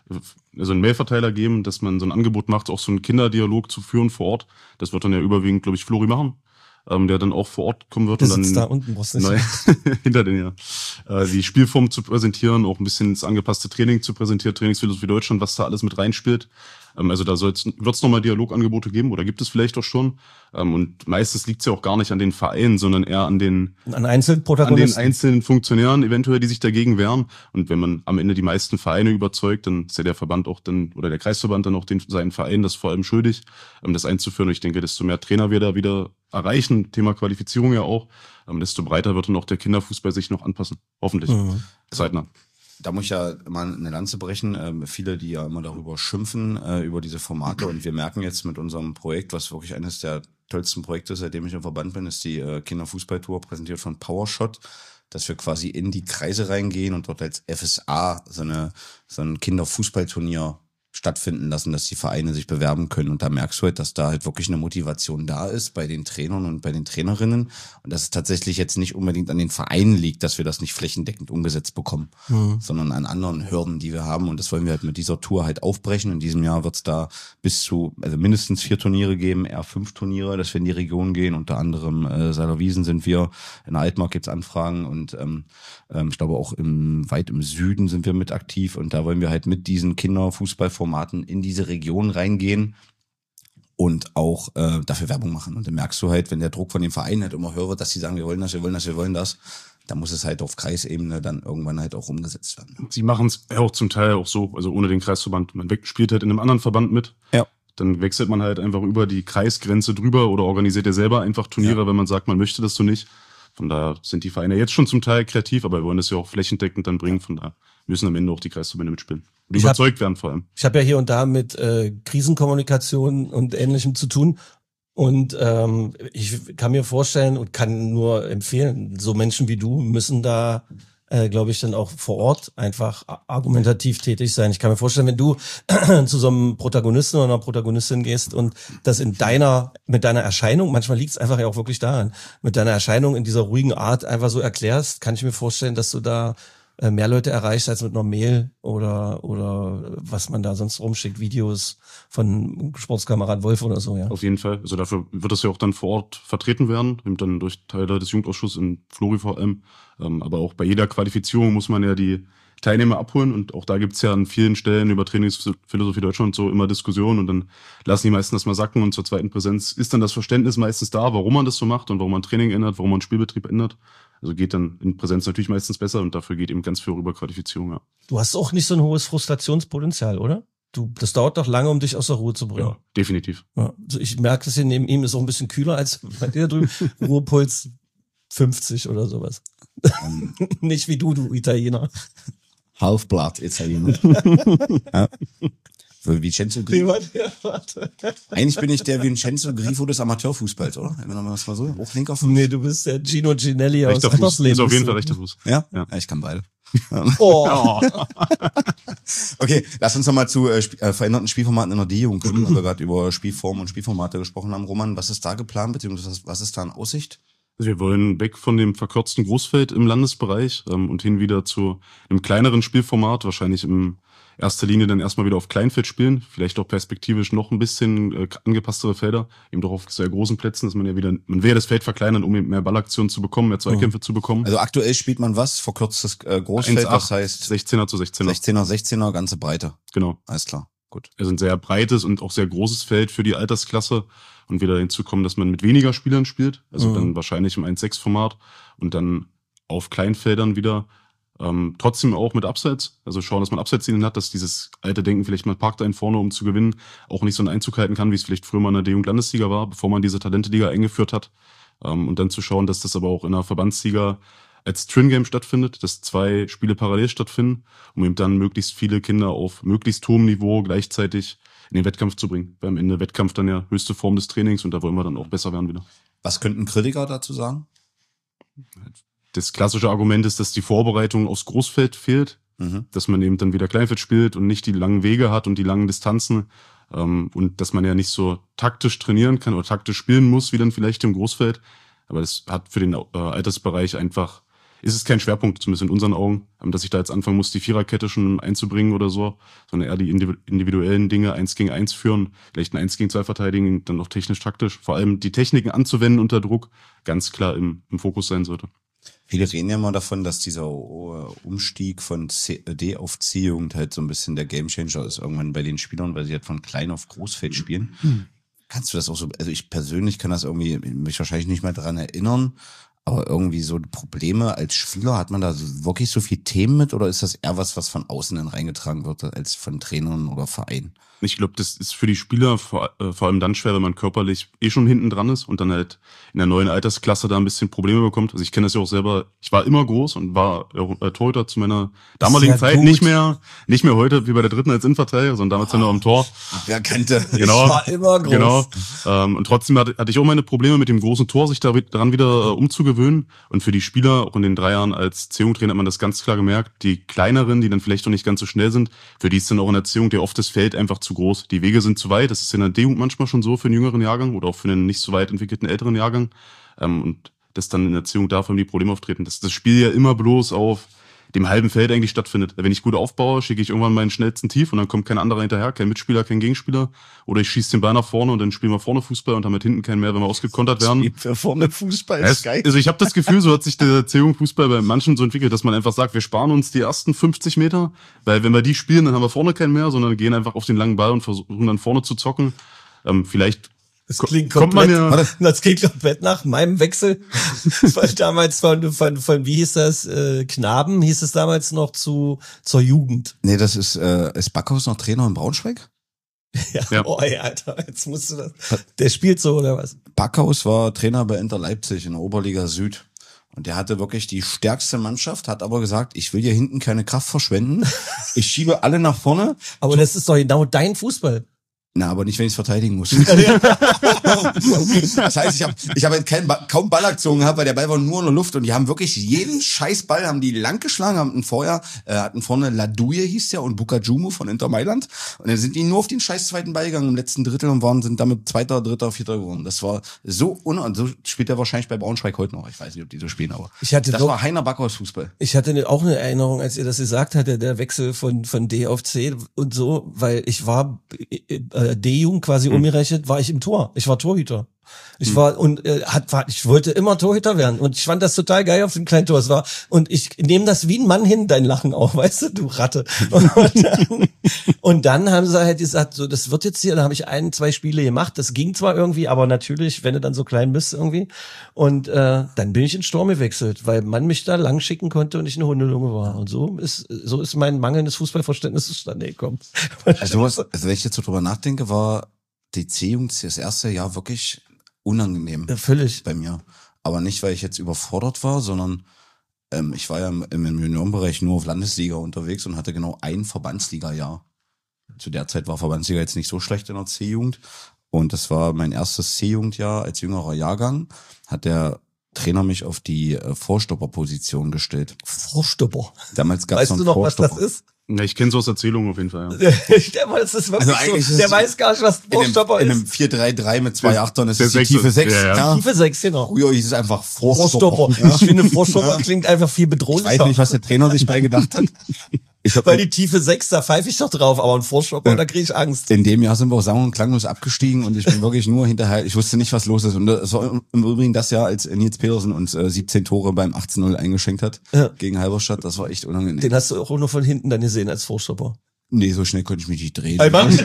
also einen Mailverteiler geben, dass man so ein Angebot macht, auch so einen Kinderdialog zu führen vor Ort. Das wird dann ja überwiegend, glaube ich, Flori machen. Der dann auch vor Ort kommen wird. Der und sitzt dann da unten, brauchst du nicht. Nein, hinter den, ja. Die Spielform zu präsentieren, auch ein bisschen das angepasste Training zu präsentieren, Trainingsphilosophie Deutschland, was da alles mit reinspielt. Also da wird es nochmal Dialogangebote geben oder gibt es vielleicht auch schon. Und meistens liegt es ja auch gar nicht an den Vereinen, sondern eher an den einzelnen Protagonisten, an den einzelnen Funktionären eventuell, die sich dagegen wehren. Und wenn man am Ende die meisten Vereine überzeugt, dann ist ja der Verband auch dann oder der Kreisverband dann auch seinen Vereinen das vor allem schuldig, das einzuführen. Und ich denke, desto mehr Trainer wir da wieder erreichen, Thema Qualifizierung ja auch, desto breiter wird dann auch der Kinderfußball sich noch anpassen. Hoffentlich. Zeitnah. Da muss ich ja mal eine Lanze brechen. Viele, die ja immer darüber schimpfen, über diese Formate. Und wir merken jetzt mit unserem Projekt, was wirklich eines der tollsten Projekte, seitdem ich im Verband bin, ist die Kinderfußballtour, präsentiert von PowerShot, dass wir quasi in die Kreise reingehen und dort als FSA so ein Kinderfußballturnier stattfinden lassen, dass die Vereine sich bewerben können. Und da merkst du halt, dass da halt wirklich eine Motivation da ist bei den Trainern und bei den Trainerinnen. Und dass es tatsächlich jetzt nicht unbedingt an den Vereinen liegt, dass wir das nicht flächendeckend umgesetzt bekommen, sondern an anderen Hürden, die wir haben. Und das wollen wir halt mit dieser Tour halt aufbrechen. In diesem Jahr wird es da mindestens 4 Turniere geben, eher 5 Turniere, dass wir in die Region gehen. Unter anderem Seilerwiesen sind wir, in der Altmark gibt's Anfragen und ich glaube auch weit im Süden sind wir mit aktiv. Und da wollen wir halt mit diesen Kinderfußballformaten in diese Region reingehen und auch dafür Werbung machen. Und dann merkst du halt, wenn der Druck von den Vereinen halt immer höher wird, dass die sagen, wir wollen das, dann muss es halt auf Kreisebene dann irgendwann halt auch umgesetzt werden. Sie machen es auch zum Teil auch so, also ohne den Kreisverband. Man spielt halt in einem anderen Verband mit. Ja. Dann wechselt man halt einfach über die Kreisgrenze drüber oder organisiert ja selber einfach Turniere, wenn man sagt, man möchte das so nicht. Von daher sind die Vereine jetzt schon zum Teil kreativ, aber wir wollen das ja auch flächendeckend dann bringen. Von daher müssen am Ende auch die Kreisverbände mitspielen. Und überzeugt werden vor allem. Ich habe ja hier und da mit Krisenkommunikation und Ähnlichem zu tun. Und ich kann mir vorstellen und kann nur empfehlen, so Menschen wie du müssen da, glaube ich, dann auch vor Ort einfach argumentativ tätig sein. Ich kann mir vorstellen, wenn du zu so einem Protagonisten oder einer Protagonistin gehst und das mit deiner Erscheinung, manchmal liegt es einfach ja auch wirklich daran, mit deiner Erscheinung in dieser ruhigen Art einfach so erklärst, kann ich mir vorstellen, dass du da mehr Leute erreicht als mit einer Mail oder was man da sonst rumschickt, Videos von Sportskamerad Wolf oder so, ja. Auf jeden Fall. Also dafür wird das ja auch dann vor Ort vertreten werden, eben dann durch Teile des Jugendausschusses in Flori vor allem. Aber auch bei jeder Qualifizierung muss man ja die Teilnehmer abholen und auch da gibt's ja an vielen Stellen über Trainingsphilosophie Deutschland so immer Diskussionen und dann lassen die meisten das mal sacken und zur zweiten Präsenz ist dann das Verständnis meistens da, warum man das so macht und warum man Training ändert, warum man Spielbetrieb ändert. Also geht dann in Präsenz natürlich meistens besser und dafür geht eben ganz viel über Qualifizierung, ja. Du hast auch nicht so ein hohes Frustrationspotenzial, oder? Das dauert doch lange, um dich aus der Ruhe zu bringen. Ja, definitiv. Ja, also ich merke das hier neben ihm ist auch ein bisschen kühler als bei dir drüben. Ruhepuls 50 oder sowas. Nicht wie du Italiener. Halfblood Italiener. Ja. Vincenzo Grifo. Eigentlich bin ich der Vincenzo Grifo des Amateurfußballs, oder? Wenn man das mal so hochlinker Fuß. Nee, du bist der Gino Ginelli aus rechter Fuß. Andersleben. Ist auf jeden Fall rechter Fuß. Ja? Ja, ich kann beide. Oh. Okay, lass uns nochmal zu veränderten Spielformaten in der D-Jugend kommen, weil wir gerade über Spielformen und Spielformate gesprochen haben. Roman, was ist da geplant, beziehungsweise was ist da in Aussicht? Also wir wollen weg von dem verkürzten Großfeld im Landesbereich und hin wieder zu einem kleineren Spielformat, wahrscheinlich in erster Linie dann erstmal wieder auf Kleinfeld spielen, vielleicht auch perspektivisch noch ein bisschen angepasstere Felder, eben doch auf sehr großen Plätzen, dass man ja wieder, man will das Feld verkleinern, um eben mehr Ballaktionen zu bekommen, mehr Zweikämpfe zu bekommen. Also aktuell spielt man was? Verkürztes Großfeld, 1,8, das heißt 16er zu 16er. 16er, ganze Breite. Genau. Alles klar, gut. Also ein sehr breites und auch sehr großes Feld für die Altersklasse und wieder hinzukommen, dass man mit weniger Spielern spielt, also dann wahrscheinlich im 1-6-Format und dann auf Kleinfeldern wieder trotzdem auch mit Abseits, also schauen, dass man Abseitslinien hat, dass dieses alte Denken, vielleicht man parkt einen vorne, um zu gewinnen, auch nicht so einen Einzug halten kann, wie es vielleicht früher mal in der D-Jugend-Landesliga war, bevor man diese Talente-Liga eingeführt hat. Und dann zu schauen, dass das aber auch in der Verbandsliga als Twin-Game stattfindet, dass 2 Spiele parallel stattfinden, um eben dann möglichst viele Kinder auf möglichst hohem Niveau gleichzeitig in den Wettkampf zu bringen. Weil am Ende Wettkampf dann ja höchste Form des Trainings und da wollen wir dann auch besser werden wieder. Was könnten Kritiker dazu sagen? Das klassische Argument ist, dass die Vorbereitung aufs Großfeld fehlt, dass man eben dann wieder Kleinfeld spielt und nicht die langen Wege hat und die langen Distanzen und dass man ja nicht so taktisch trainieren kann oder taktisch spielen muss, wie dann vielleicht im Großfeld. Aber das hat für den Altersbereich einfach, ist es kein Schwerpunkt, zumindest in unseren Augen, dass ich da jetzt anfangen muss, die Viererkette schon einzubringen oder so, sondern eher die individuellen Dinge 1 gegen 1 führen, vielleicht ein 1 gegen 2 verteidigen, dann auch technisch-taktisch. Vor allem die Techniken anzuwenden unter Druck ganz klar im Fokus sein sollte. Viele reden ja mal davon, dass dieser Umstieg von D auf C-Jugend halt so ein bisschen der Gamechanger ist irgendwann bei den Spielern, weil sie halt von klein auf Großfeld spielen. Kannst du das auch so, also ich persönlich kann das irgendwie, mich wahrscheinlich nicht mehr dran erinnern, aber irgendwie so Probleme als Spieler, hat man da wirklich so viel Themen mit oder ist das eher was von außen dann reingetragen wird als von Trainern oder Vereinen? Ich glaube, das ist für die Spieler vor allem dann schwer, wenn man körperlich schon hinten dran ist und dann halt in der neuen Altersklasse da ein bisschen Probleme bekommt. Also ich kenne das ja auch selber. Ich war immer groß und war Torhüter zu meiner damaligen Zeit. Gut. Nicht mehr heute wie bei der dritten als Innenverteidiger, sondern damals ja noch am Tor. Wer kannte? Genau. Ich war immer groß. Genau. Und trotzdem hatte ich auch meine Probleme mit dem großen Tor, sich daran wieder umzugewöhnen. Und für die Spieler, auch in den 3 Jahren als C-Jugendtrainer, hat man das ganz klar gemerkt. Die Kleineren, die dann vielleicht noch nicht ganz so schnell sind, für die ist dann auch in der C-Jugend oft das Feld einfach zu groß. Die Wege sind zu weit. Das ist in der D-Jugend manchmal schon so für einen jüngeren Jahrgang oder auch für einen nicht so weit entwickelten älteren Jahrgang. Und dass dann in der C-Jugend davon die Probleme auftreten. Dass das Spiel ja immer bloß auf dem halben Feld eigentlich stattfindet. Wenn ich gut aufbaue, schicke ich irgendwann meinen schnellsten Tief und dann kommt kein anderer hinterher, kein Mitspieler, kein Gegenspieler. Oder ich schieße den Ball nach vorne und dann spielen wir vorne Fußball und damit hinten keinen mehr, wenn wir ausgekontert werden. Für vorne Fußball ist geil. Also ich habe das Gefühl, so hat sich der C-Jugend-Fußball bei manchen so entwickelt, dass man einfach sagt, wir sparen uns die ersten 50 Meter, weil wenn wir die spielen, dann haben wir vorne keinen mehr, sondern gehen einfach auf den langen Ball und versuchen dann vorne zu zocken. Vielleicht das klingt komplett nach meinem Wechsel. Weil damals von wie hieß das, Knaben hieß es damals noch zur Jugend. Nee, das ist Backhaus noch Trainer in Braunschweig? Ja. Oh ey, Alter, jetzt musst du das. Der spielt so, oder was? Backhaus war Trainer bei Inter Leipzig in der Oberliga Süd. Und der hatte wirklich die stärkste Mannschaft, hat aber gesagt, ich will hier hinten keine Kraft verschwenden. Ich schiebe alle nach vorne. Aber das ist doch genau dein Fußball. Na, aber nicht, wenn ich es verteidigen muss. Das heißt, ich hab halt kaum Ballaktionen gehabt, weil der Ball war nur in der Luft und die haben wirklich jeden Scheißball haben die lang geschlagen, hatten vorne Ladouille hieß der und Bukajumu von Inter Mailand und dann sind die nur auf den scheiß zweiten Ball gegangen im letzten Drittel und sind damit Zweiter, Dritter, Vierter geworden. Das war so und so spielt er wahrscheinlich bei Braunschweig heute noch. Ich weiß nicht, ob die so spielen, aber das war Heiner Backhaus Fußball. Ich hatte auch eine Erinnerung, als ihr das gesagt hatte, der Wechsel von D auf C und so, weil ich war D-Jugend quasi umgerechnet, war ich im Tor. Ich war Torhüter. Ich war ich wollte immer Torhüter werden und ich fand das total geil auf dem kleinen Tor. Und ich nehme das wie ein Mann hin, dein Lachen auch, weißt du Ratte. Und dann haben sie halt gesagt, so das wird jetzt hier. Dann habe ich 1-2 Spiele gemacht. Das ging zwar irgendwie, aber natürlich, wenn du dann so klein bist irgendwie. Und dann bin ich in Sturm gewechselt, weil man mich da lang schicken konnte und ich eine Hundelunge war. Und so ist mein mangelndes Fußballverständnis zustande gekommen. Also wenn ich jetzt so drüber nachdenke, war die C-Jugend das erste Jahr wirklich unangenehm. Ja, völlig. Bei mir. Aber nicht, weil ich jetzt überfordert war, sondern ich war ja im Juniorenbereich nur auf Landesliga unterwegs und hatte genau ein Verbandsliga-Jahr. Zu der Zeit war Verbandsliga jetzt nicht so schlecht in der C-Jugend. Und das war mein erstes C-Jugendjahr als jüngerer Jahrgang. Hat der Trainer mich auf die Vorstopperposition gestellt. Vorstopper? Damals gab es noch einen Vorstopper. Weißt du noch, was das ist? Ja, ich kenne so aus Erzählungen auf jeden Fall. Ja. Das ist wirklich so. Der weiß gar nicht, was Vorstopper ist. In einem 4-3-3 mit 2 Achtern ist es die tiefe 6. Ja. Tiefe 6, genau. Früher hieß es einfach Vorstopper. Ja. Ich finde, Vorstopper klingt einfach viel bedrohlicher. Ich weiß nicht, was der Trainer sich bei gedacht hat. Weil die tiefe 6, da pfeife ich doch drauf, aber ein Vorstopper, da kriege ich Angst. In dem Jahr sind wir auch sang- und klanglos abgestiegen und ich bin wirklich nur hinterher, ich wusste nicht, was los ist. Und das war im Übrigen das Jahr, als Nils Petersen uns 17 Tore beim 18-0 eingeschenkt hat gegen Halberstadt. Das war echt unangenehm. Den hast du auch nur von hinten dann gesehen als Vorstopper. Nee, so schnell konnte ich mich nicht drehen.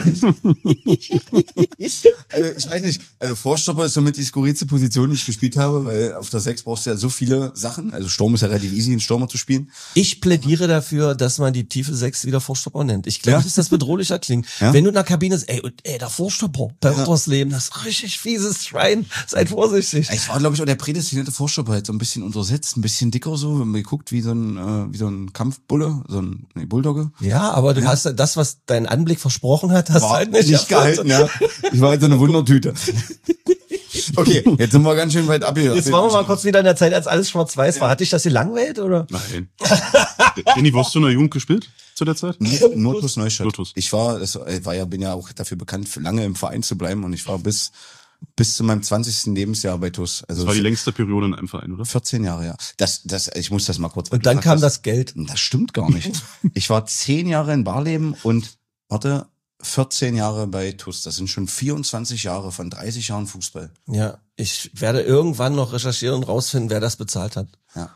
Ich weiß nicht, also Vorstopper ist somit die skurrilste Position, die ich gespielt habe, weil auf der 6 brauchst du ja so viele Sachen. Also Sturm ist ja relativ easy, einen Stürmer zu spielen. Ich plädiere dafür, dass man die tiefe 6 wieder Vorstopper nennt. Ich glaube, dass das bedrohlicher klingt. Ja? Wenn du in der Kabine bist, der Vorstopper bei Leben, das ist richtig fieses Schwein. Seid vorsichtig. Ich war, glaube ich, auch der prädestinierte Vorstopper, halt so ein bisschen untersetzt, ein bisschen dicker so, wenn man guckt, wie so ein Kampfbulle, Bulldogge. Ja, aber du hast das, was dein Anblick versprochen hat, hast war halt nicht gehalten, ja. Ich war halt so eine Wundertüte. Okay, jetzt sind wir ganz schön weit ab hier. Jetzt waren wir mal kurz wieder in der Zeit, als alles schwarz-weiß war. Hatte ich das gelangweilt, oder? Nein. Denni, wo hast du in der Jugend gespielt zu der Zeit? Nur TuS Neustadt. Ich bin ja auch dafür bekannt, lange im Verein zu bleiben und ich war bis zu meinem 20. Lebensjahr bei TuS. Also das war die längste Periode in einem Verein, oder? 14 Jahre, ja. Ich muss das mal kurz. Und dann kam das Geld. Das stimmt gar nicht. Ich war 10 Jahre in Barleben und 14 Jahre bei TuS. Das sind schon 24 Jahre von 30 Jahren Fußball. Ja, ich werde irgendwann noch recherchieren und rausfinden, wer das bezahlt hat. Ja.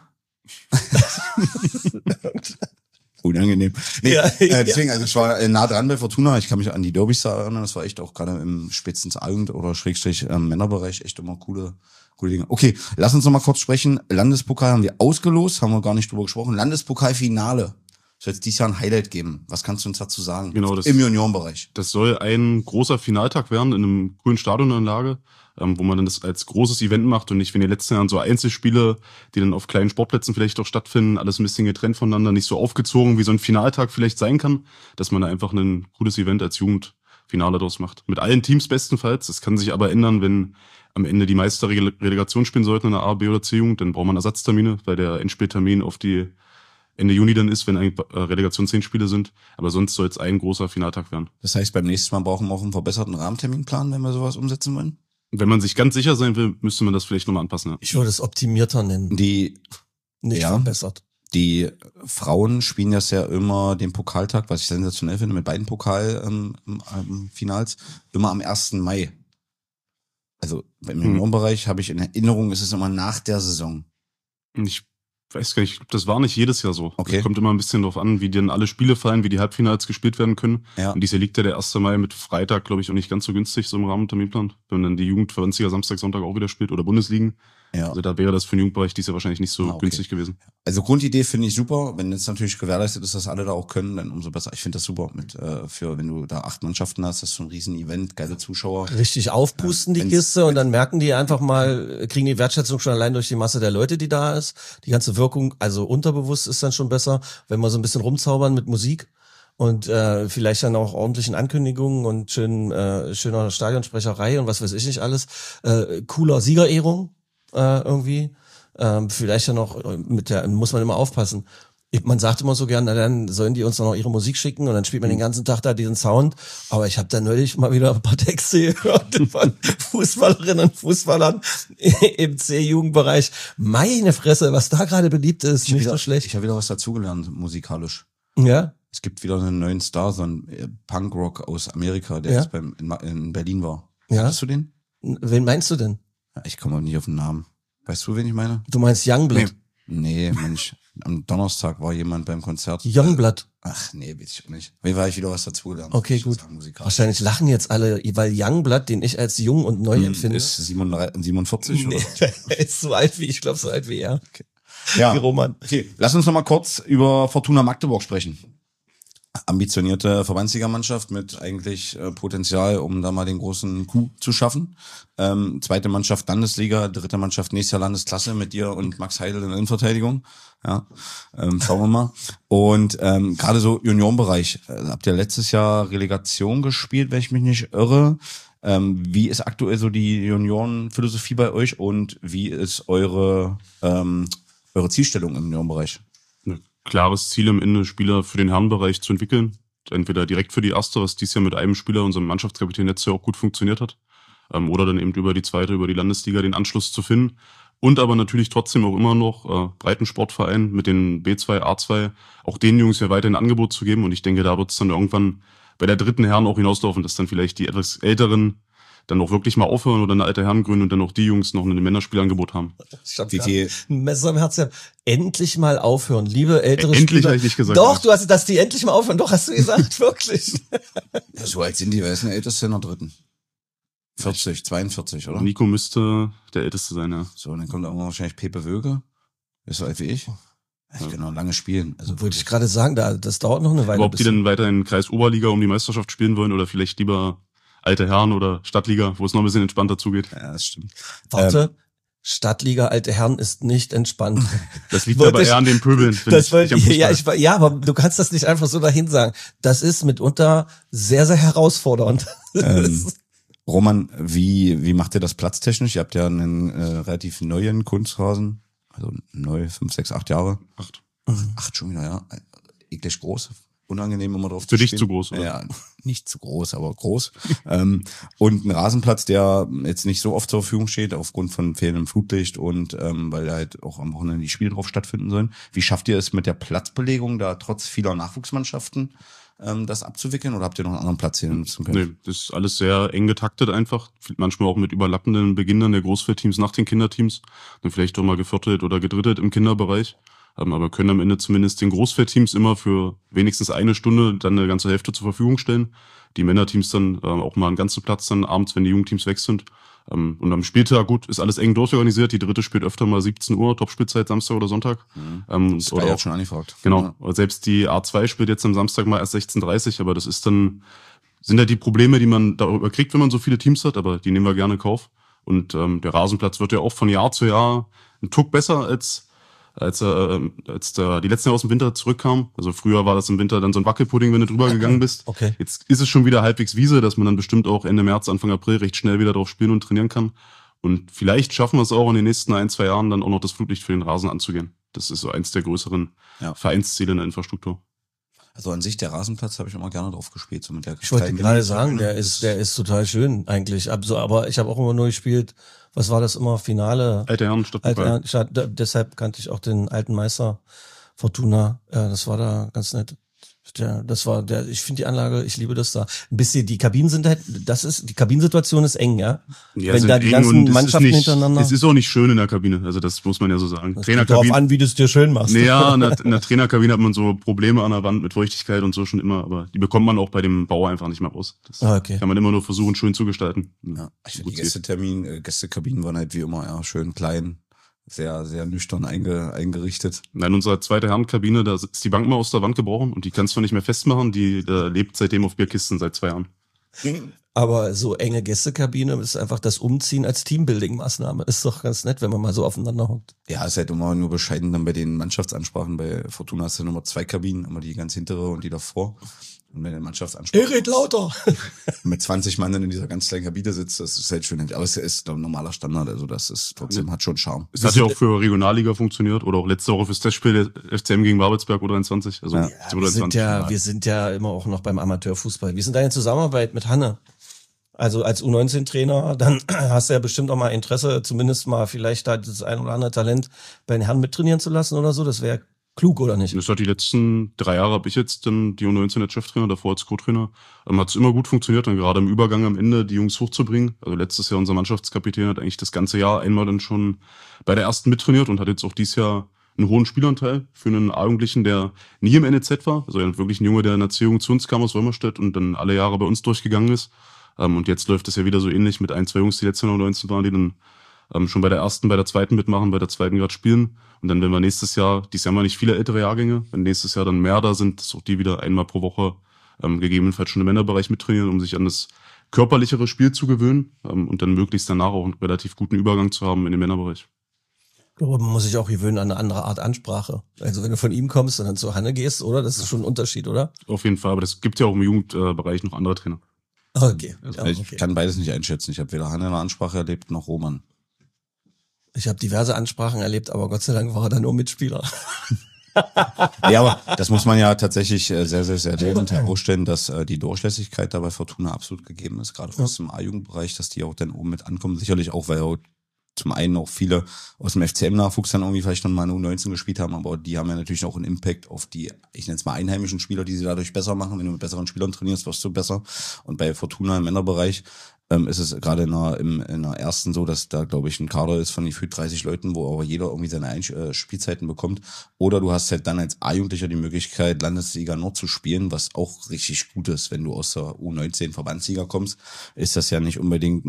Unangenehm. Nee, deswegen, also ich war nah dran bei Fortuna. Ich kann mich an die Derbys erinnern. Das war echt auch gerade im spätestens A-Jugend oder Schrägstrich Männerbereich echt immer coole Dinge. Okay, lass uns noch mal kurz sprechen. Landespokal haben wir ausgelost, haben wir gar nicht drüber gesprochen. Landespokalfinale. Soll jetzt dieses Jahr ein Highlight geben. Was kannst du uns dazu sagen? Genau, im Juniorenbereich. Das soll ein großer Finaltag werden in einem coolen Stadionanlage, wo man dann das als großes Event macht und nicht wie in den letzten Jahren so Einzelspiele, die dann auf kleinen Sportplätzen vielleicht auch stattfinden, alles ein bisschen getrennt voneinander, nicht so aufgezogen, wie so ein Finaltag vielleicht sein kann, dass man da einfach ein cooles Event als Jugend Finale draus macht. Mit allen Teams bestenfalls. Das kann sich aber ändern, wenn am Ende die Meister Relegation spielen sollten in der A, B oder C-Jugend. Dann braucht man Ersatztermine, weil der Endspieltermin auf die Ende Juni dann ist, wenn eigentlich Relegation 10 Spiele sind. Aber sonst soll es ein großer Finaltag werden. Das heißt, beim nächsten Mal brauchen wir auch einen verbesserten Rahmenterminplan, wenn wir sowas umsetzen wollen? Wenn man sich ganz sicher sein will, müsste man das vielleicht nochmal anpassen. Ja. Ich würde es optimierter nennen. Die Nicht verbessert. Die Frauen spielen das ja immer den Pokaltag, was ich sensationell finde, mit beiden Pokalfinals, immer am 1. Mai. Also im Juniorenbereich habe ich in Erinnerung, ist es immer nach der Saison. Ich weiß gar nicht, das war nicht jedes Jahr so. Okay. Das kommt immer ein bisschen drauf an, wie dann alle Spiele fallen, wie die Halbfinals gespielt werden können. Ja. Und dieses Jahr liegt ja der 1. Mai mit Freitag, glaube ich, auch nicht ganz so günstig, so im Rahmenterminplan. Wenn dann die Jugendverbandsliga Samstag, Sonntag auch wieder spielt oder Bundesligen. Ja. Also da wäre das für den Jugendbereich dieses Jahr wahrscheinlich nicht so günstig gewesen. Also Grundidee finde ich super. Wenn jetzt natürlich gewährleistet ist, dass alle da auch können, dann umso besser. Ich finde das super mit für wenn du da 8 Mannschaften hast, das ist so ein riesen Event, geile Zuschauer. Richtig aufpusten die Kiste und dann merken die einfach mal, kriegen die Wertschätzung schon allein durch die Masse der Leute, die da ist. Die ganze Wirkung, also unterbewusst ist dann schon besser, wenn wir so ein bisschen rumzaubern mit Musik. Und vielleicht dann auch ordentlichen Ankündigungen und schöner Stadionsprecherei und was weiß ich nicht alles. Cooler Siegerehrung irgendwie. Vielleicht dann noch muss man immer aufpassen. Man sagt immer so gern, na dann sollen die uns noch ihre Musik schicken und dann spielt man den ganzen Tag da diesen Sound. Aber ich habe da neulich mal wieder ein paar Texte gehört von Fußballerinnen und Fußballern im C-Jugendbereich. Meine Fresse, was da gerade beliebt ist, nicht so schlecht. Ich habe wieder was dazugelernt, musikalisch. Ja? Es gibt wieder einen neuen Star, so einen Punkrock aus Amerika, der jetzt in Berlin war. Ja. Hast du den? Wen meinst du denn? Ja, ich komme auch nicht auf den Namen. Weißt du, wen ich meine? Du meinst Youngblood? Nee, Mensch. Am Donnerstag war jemand beim Konzert. Youngblood. Ach nee, weiß ich auch nicht. Wie war ich wieder was dazugelernt? Okay, gut. Wahrscheinlich lachen jetzt alle, weil Youngblood, den ich als jung und neu empfinde. Ist 47 nee, oder? der ist so alt wie, ich glaube so alt wie er. Okay. Ja. Wie Roman. Okay, lass uns noch mal kurz über Fortuna Magdeburg sprechen. Ambitionierte Verbandsligamannschaft mit eigentlich Potenzial, um da mal den großen Coup zu schaffen. Zweite Mannschaft Landesliga, dritte Mannschaft nächstes Jahr Landesklasse mit dir und Max Heidel in der Innenverteidigung. Ja, schauen wir mal. Und gerade so Juniorenbereich, habt ihr letztes Jahr Relegation gespielt, wenn ich mich nicht irre. Wie ist aktuell so die Juniorenphilosophie bei euch und wie ist eure Zielstellung im Juniorenbereich? Klares Ziel am Ende, Spieler für den Herrenbereich zu entwickeln. Entweder direkt für die erste, was dieses Jahr mit einem Spieler, unserem Mannschaftskapitän, letztes Jahr auch gut funktioniert hat. Oder dann eben über die zweite, über die Landesliga den Anschluss zu finden. Und aber natürlich trotzdem auch immer noch Breitensportverein mit den B2, A2, auch den Jungs ja weiter ein Angebot zu geben. Und ich denke, da wird es dann irgendwann bei der dritten Herren auch hinauslaufen, dass dann vielleicht die etwas Älteren dann auch wirklich mal aufhören oder eine alte Herren gründen und dann auch die Jungs noch ein Männerspielangebot haben. Wie viel? Ein Messer im Herzen. Endlich mal aufhören, liebe ältere endlich Spieler. habe ich nicht gesagt. Doch, du hast, dass die endlich mal aufhören. Doch, hast du gesagt, wirklich. Ja, so alt sind die, wer ist denn der Älteste in der dritten? 40, 42, oder? Nico müsste der Älteste sein, ja. So, und dann kommt irgendwann wahrscheinlich Pepe Wöge. Ist so alt wie ich. Ja, ich kann noch lange spielen. Also wollte ich gerade sagen, das dauert noch eine Weile. Aber ob die dann weiter in Kreis Oberliga um die Meisterschaft spielen wollen oder vielleicht lieber alte Herren oder Stadtliga, wo es noch ein bisschen entspannter zugeht. Ja, das stimmt. Warte, Stadtliga Alte Herren ist nicht entspannt. Das liegt aber eher an den Pöbeln. Aber du kannst das nicht einfach so dahin sagen. Das ist mitunter sehr, sehr herausfordernd. Roman, wie macht ihr das platztechnisch? Ihr habt ja einen relativ neuen Kunstrasen, also neu, 5, 6, 8 Jahre. 8. 8 schon wieder, ja. Eklig groß. Unangenehm, immer drauf zu spielen. Für zu dich zu groß, oder? Ja, nicht zu groß, aber groß. Und ein Rasenplatz, der jetzt nicht so oft zur Verfügung steht, aufgrund von fehlendem Flutlicht und weil halt auch am Wochenende die Spiele drauf stattfinden sollen. Wie schafft ihr es mit der Platzbelegung, da trotz vieler Nachwuchsmannschaften das abzuwickeln, oder habt ihr noch einen anderen Platz hier nutzen können? Nee, das ist alles sehr eng getaktet einfach. Manchmal auch mit überlappenden Beginnern der Großfeldteams nach den Kinderteams. Dann vielleicht auch mal geviertelt oder gedrittelt im Kinderbereich. Aber können am Ende zumindest den Großfeldteams immer für wenigstens eine Stunde dann eine ganze Hälfte zur Verfügung stellen. Die Männerteams dann auch mal einen ganzen Platz dann abends, wenn die Jugendteams weg sind. Und am Spieltag, gut, ist alles eng durchorganisiert. Die dritte spielt öfter mal 17 Uhr, Topspielzeit Samstag oder Sonntag. Das war ja auch schon angefragt. Genau. Ja. Selbst die A2 spielt jetzt am Samstag mal erst 16:30, aber das ist dann, sind halt die Probleme, die man darüber kriegt, wenn man so viele Teams hat, aber die nehmen wir gerne in Kauf. Und der Rasenplatz wird ja auch von Jahr zu Jahr ein Tuck besser als als die letzten Jahre aus dem Winter zurückkamen. Also früher war das im Winter dann so ein Wackelpudding, wenn du drüber gegangen bist. Okay. Jetzt ist es schon wieder halbwegs Wiese, dass man dann bestimmt auch Ende März, Anfang April recht schnell wieder drauf spielen und trainieren kann. Und vielleicht schaffen wir es auch in den nächsten 1-2 Jahren dann auch noch das Flutlicht für den Rasen anzugehen. Das ist so eins der größeren Vereinsziele in der Infrastruktur. Also an sich, der Rasenplatz habe ich immer gerne drauf gespielt. So mit der Ich wollte gerade sagen, der ist total schön eigentlich. Aber ich habe auch immer nur gespielt, was war das immer, Finale? Alte Herren, Stadtpokal. Deshalb kannte ich auch den alten Meister Fortuna. Ja, das war da ganz nett. Ich finde die Anlage, ich liebe das da. Ein bisschen, die Kabinen sind halt, die Kabinensituation ist eng, ja? Wenn da die ganzen Mannschaften hintereinander. Es ist auch nicht schön in der Kabine, also das muss man ja so sagen. Das kommt darauf an, wie du es dir schön machst. Naja, in der Trainerkabine hat man so Probleme an der Wand mit Feuchtigkeit und so schon immer, aber die bekommt man auch bei dem Bau einfach nicht mehr raus. Das kann man immer nur versuchen, schön zu gestalten. Ja, ich finde die Gästekabinen waren halt wie immer schön klein. Sehr, sehr nüchtern eingerichtet. Nein, unsere zweite Herrenkabine, da ist die Bank mal aus der Wand gebrochen und die kannst du nicht mehr festmachen. Die lebt seitdem auf Bierkisten seit 2 Jahren. Aber so enge Gästekabine ist einfach das Umziehen als Teambuilding-Maßnahme. Ist doch ganz nett, wenn man mal so aufeinander hockt. Ja, ist halt immer nur bescheiden dann bei den Mannschaftsansprachen. Bei Fortuna hast du Nummer 2 Kabinen, immer die ganz hintere und die davor. Und wenn der Mannschaftsansprache red lauter! mit 20 Mann dann in dieser ganz kleinen Kabine sitzt, das ist halt schön. Aber es ist ein normaler Standard, also das ist trotzdem, hat schon Charme. Es hat ja auch für Regionalliga funktioniert oder auch letzte Woche fürs Testspiel der FCM gegen Babelsberg U23. Also wir sind ja immer auch noch beim Amateurfußball. Wie ist denn deine Zusammenarbeit mit Hanne? Also als U19-Trainer, dann hast du ja bestimmt auch mal Interesse, zumindest mal vielleicht da das ein oder andere Talent bei den Herren mittrainieren zu lassen oder so. Das wäre klug, oder nicht? Das hat die letzten 3 Jahre habe ich jetzt dann die U19 als Cheftrainer, davor als Co-Trainer. Hat es immer gut funktioniert, dann gerade im Übergang am Ende die Jungs hochzubringen. Also letztes Jahr unser Mannschaftskapitän hat eigentlich das ganze Jahr einmal dann schon bei der ersten mittrainiert und hat jetzt auch dieses Jahr einen hohen Spielanteil für einen A-Jugendlichen, der nie im NEZ war. Also wirklich ein Junge, der in Erziehung zu uns kam aus Wolmerstedt und dann alle Jahre bei uns durchgegangen ist. Und jetzt läuft es ja wieder so ähnlich mit 1, 2 Jungs, die letztes Jahr U19 waren, die dann schon bei der ersten, bei der zweiten mitmachen, bei der zweiten gerade spielen. Und dann, wenn wir dieses Jahr haben wir nicht viele ältere Jahrgänge, wenn nächstes Jahr dann mehr da sind, dass auch die wieder einmal pro Woche gegebenenfalls schon im Männerbereich mittrainieren, um sich an das körperlichere Spiel zu gewöhnen und dann möglichst danach auch einen relativ guten Übergang zu haben in den Männerbereich. Ich glaube, man muss sich auch gewöhnen an eine andere Art Ansprache. Also wenn du von ihm kommst und dann zu Hanne gehst, oder? Das ist schon ein Unterschied, oder? Auf jeden Fall, aber das gibt ja auch im Jugendbereich noch andere Trainer. Okay. Ich kann beides nicht einschätzen. Ich habe weder Hanne in der Ansprache erlebt, noch Roman. Ich habe diverse Ansprachen erlebt, aber Gott sei Dank war er dann nur Mitspieler. Ja, aber das muss man ja tatsächlich sehr, sehr, sehr lebend herausstellen, dass die Durchlässigkeit da bei Fortuna absolut gegeben ist, gerade aus dem A-Jugendbereich, dass die auch dann oben mit ankommen. Sicherlich auch, weil zum einen auch viele aus dem FCM-Nachwuchs dann irgendwie vielleicht noch mal eine U19 gespielt haben, aber die haben ja natürlich auch einen Impact auf die, ich nenne es mal einheimischen Spieler, die sie dadurch besser machen. Wenn du mit besseren Spielern trainierst, wirst du besser. Und bei Fortuna im Männerbereich ist es gerade in der ersten so, dass da, glaube ich, ein Kader ist von gefühlt 30 Leuten, wo aber jeder irgendwie seine Spielzeiten bekommt. Oder du hast halt dann als A-Jugendlicher die Möglichkeit, Landesliga Nord zu spielen, was auch richtig gut ist. Wenn du aus der U19 Verbandsliga kommst, ist das ja nicht unbedingt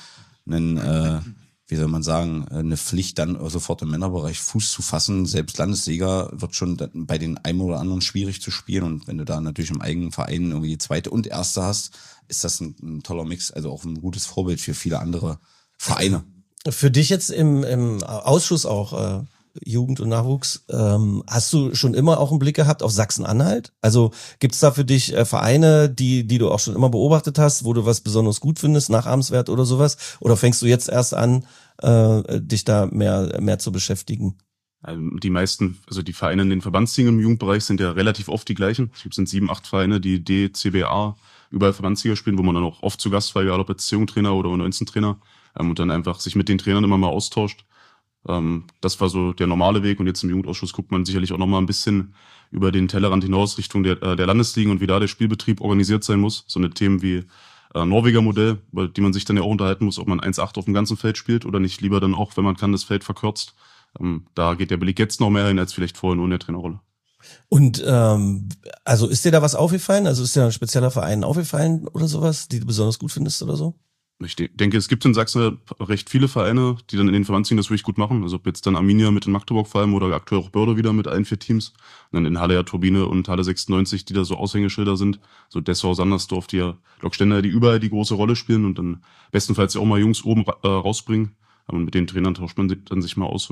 wie soll man sagen, eine Pflicht, dann sofort im Männerbereich Fuß zu fassen. Selbst Landesliga wird schon bei den einen oder anderen schwierig zu spielen. Und wenn du da natürlich im eigenen Verein irgendwie die zweite und erste hast, ist das ein toller Mix. Also auch ein gutes Vorbild für viele andere Vereine. Für dich jetzt im Ausschuss auch Jugend und Nachwuchs, hast du schon immer auch einen Blick gehabt auf Sachsen-Anhalt? Also gibt's da für dich Vereine, die du auch schon immer beobachtet hast, wo du was besonders gut findest, nachahmenswert oder sowas? Oder fängst du jetzt erst an, dich da mehr zu beschäftigen? Die meisten, also die Vereine in den Verbandsligen im Jugendbereich sind ja relativ oft die gleichen. Ich glaube, es sind 7, 8 Vereine, die D, CBA überall Verbandsliga spielen, wo man dann auch oft zu Gast war, egal ob jetzt C-Jugendtrainer oder U19-Trainer, und dann einfach sich mit den Trainern immer mal austauscht. Das war so der normale Weg und jetzt im Jugendausschuss guckt man sicherlich auch noch mal ein bisschen über den Tellerrand hinaus Richtung der Landesligen und wie da der Spielbetrieb organisiert sein muss. So eine Themen wie Norweger Modell, über die man sich dann ja auch unterhalten muss, ob man 1,8 auf dem ganzen Feld spielt oder nicht lieber dann auch, wenn man kann, das Feld verkürzt. Da geht der Beleg jetzt noch mehr hin als vielleicht vorher nur in der Trainerrolle. Und also ist dir da was aufgefallen? Also ist dir ein spezieller Verein aufgefallen oder sowas, die du besonders gut findest oder so? Ich denke, es gibt in Sachsen recht viele Vereine, die dann in den Verbandsligen das wirklich gut machen. Also ob jetzt dann Arminia mit in Magdeburg vor allem oder aktuell auch Börde wieder mit allen 4 Teams. Und dann in Halle ja Turbine und Halle 96, die da so Aushängeschilder sind. So Dessau, Sandersdorf, die ja Lokständer, die überall die große Rolle spielen und dann bestenfalls ja auch mal Jungs oben rausbringen. Und mit den Trainern tauscht man dann sich mal aus und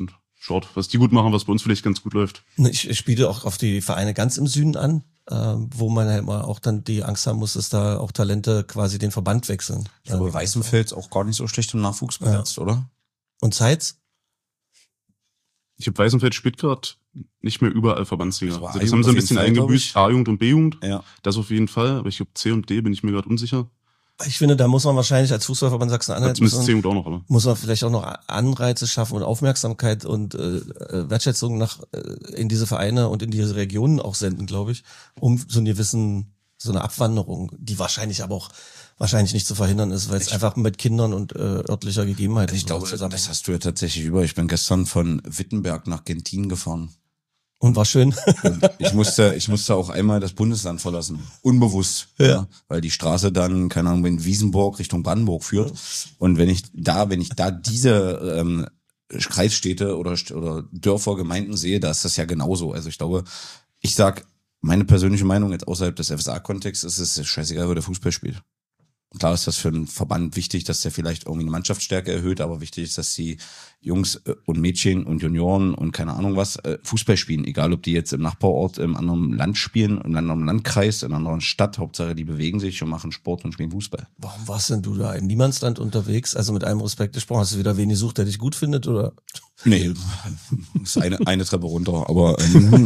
schaut, was die gut machen, was bei uns vielleicht ganz gut läuft. Ich spiele auch auf die Vereine ganz im Süden an, wo man halt mal auch dann die Angst haben muss, dass da auch Talente quasi den Verband wechseln. Ich glaube, Weißenfels auch gar nicht so schlecht im Nachwuchs besetzt, oder? Und Zeitz? Ich habe Weißenfeld spielt gerade nicht mehr überall Verbandsliga. Das Also das haben sie ein bisschen eingebüßt, A-Jugend und B-Jugend. Ja. Das auf jeden Fall, aber ich glaube C und D bin ich mir gerade unsicher. Ich finde, da muss man wahrscheinlich als Fußballverband Sachsen-Anhalt Zumindest C und auch noch, aber. muss man vielleicht auch noch Anreize schaffen und Aufmerksamkeit und Wertschätzung in diese Vereine und in diese Regionen auch senden, glaube ich, um so eine Abwanderung, die wahrscheinlich aber auch nicht zu verhindern ist, weil es einfach mit Kindern und örtlicher Gegebenheiten Ich glaube, das hast du ja tatsächlich über. Ich bin gestern von Wittenberg nach Gentin gefahren. Und war schön. Und ich musste auch einmal das Bundesland verlassen. Unbewusst. Ja. Weil die Straße dann, keine Ahnung, in Wiesenburg Richtung Brandenburg führt. Und wenn ich da diese Kreisstädte oder Dörfer, Gemeinden sehe, da ist das ja genauso. Also ich glaube, ich sag, meine persönliche Meinung jetzt außerhalb des FSA-Kontexts ist es scheißegal, wer der Fußball spielt. Klar ist das für einen Verband wichtig, dass der vielleicht irgendwie eine Mannschaftsstärke erhöht, aber wichtig ist, dass die Jungs und Mädchen und Junioren und keine Ahnung was Fußball spielen. Egal, ob die jetzt im Nachbarort im anderen Land spielen, im anderen Landkreis, in einer anderen Stadt. Hauptsache, die bewegen sich und machen Sport und spielen Fußball. Warum warst denn du da im Niemandsland unterwegs? Also mit allem Respekt gesprochen, hast du wieder wen gesucht, der dich gut findet, oder? Nee, ist eine Treppe runter, aber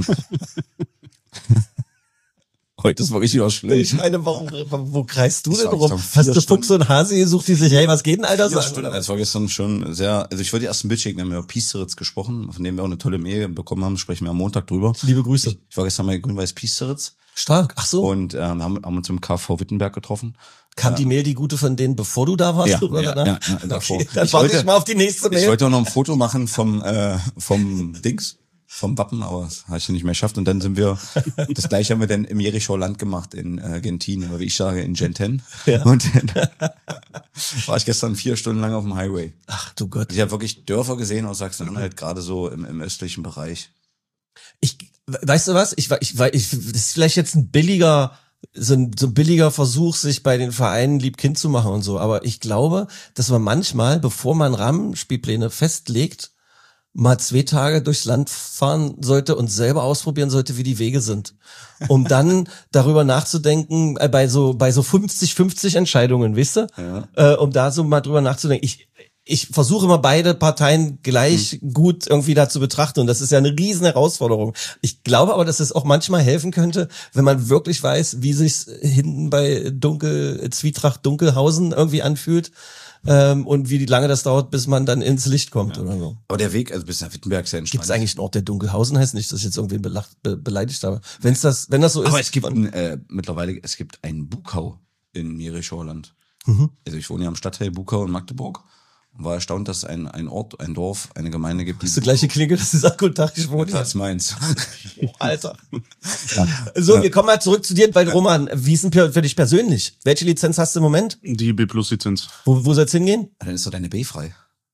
heute ist wirklich wieder schlecht. Ich meine, wo kreist du Das denn war rum? gestern Hast 4 du Fuchs und Hase gesucht, die sich, hey, was geht denn, Alter? Das war gestern schon sehr, also ich wollte erst ein Bild schicken, wir haben über Piesteritz gesprochen, von dem wir auch eine tolle Mail bekommen haben, sprechen wir am Montag drüber. Liebe Grüße. Ich war gestern bei Grün-Weiß Piesteritz. Stark, ach so. Und haben uns im KV Wittenberg getroffen. Kam die Mail, die gute von denen, bevor du da warst? Ja, oder ja, danach? davor. Okay, dann warte ich mal auf die nächste Mail. Ich wollte auch noch ein Foto machen vom Dings, vom Wappen, aber das habe ich nicht mehr geschafft. Und dann sind wir, das gleiche haben wir dann im Jerichoer Land gemacht, in Gentin, oder wie ich sage, in Genten. Ja. Und dann war ich gestern 4 Stunden lang auf dem Highway. Ach du Gott. Ich habe wirklich Dörfer gesehen aus Sachsen-Anhalt, gerade so im östlichen Bereich. Weißt du was? Das ist vielleicht jetzt ein billiger, so ein billiger Versuch, sich bei den Vereinen lieb-kind zu machen und so. Aber ich glaube, dass man manchmal, bevor man Rahmenspielpläne festlegt, mal 2 Tage durchs Land fahren sollte und selber ausprobieren sollte, wie die Wege sind. Um dann darüber nachzudenken, bei so 50-50 Entscheidungen, weißt du? Ja. Um da so mal drüber nachzudenken. Ich versuche immer beide Parteien gleich gut irgendwie da zu betrachten, und das ist ja eine riesen Herausforderung. Ich glaube aber, dass es auch manchmal helfen könnte, wenn man wirklich weiß, wie sich's hinten bei Zwietracht Dunkelhausen irgendwie anfühlt, und wie lange das dauert, bis man dann ins Licht kommt oder so. Aber der Weg, also bis nach Wittenberg ist ja Gibt es eigentlich einen Ort, der Dunkelhausen heißt? Nicht, dass ich jetzt irgendwen beleidigt habe. Wenn das so ist. Aber es gibt mittlerweile, es gibt einen Bukau in Jerichoer Land. Also ich wohne ja am Stadtteil Bukau in Magdeburg. War erstaunt, dass ein Ort, ein Dorf, eine Gemeinde gibt. Das ist die gleiche Klinge, das ist auch guten Tag, ich wohne hier. Das ist meins. Oh, Alter. Ja. So, wir kommen mal zurück zu dir, bei Roman. Wie ist denn für dich persönlich? Welche Lizenz hast du im Moment? Die B+-Lizenz. Wo soll's hingehen? Dann ist doch deine B frei.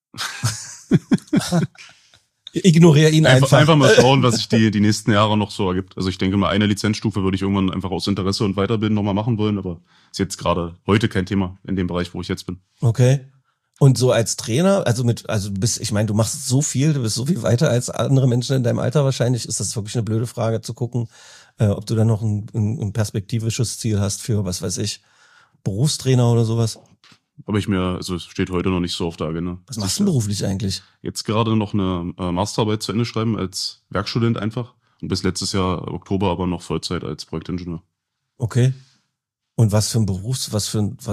Ignoriere ihn einfach. Einfach mal schauen, was sich die nächsten Jahre noch so ergibt. Also ich denke mal, eine Lizenzstufe würde ich irgendwann einfach aus Interesse und Weiterbilden nochmal machen wollen, aber ist jetzt gerade heute kein Thema in dem Bereich, wo ich jetzt bin. Okay. Und so als Trainer, ich meine, du machst so viel, du bist so viel weiter als andere Menschen in deinem Alter wahrscheinlich, ist das wirklich eine blöde Frage zu gucken, ob du dann noch ein perspektivisches Ziel hast für, was weiß ich, Berufstrainer oder sowas. Aber es steht heute noch nicht so auf der Agenda. Was machst du beruflich eigentlich? Jetzt gerade noch eine Masterarbeit zu Ende schreiben als Werkstudent einfach. Und bis letztes Jahr Oktober aber noch Vollzeit als Projektingenieur. Okay. Und was für ein Beruf, in was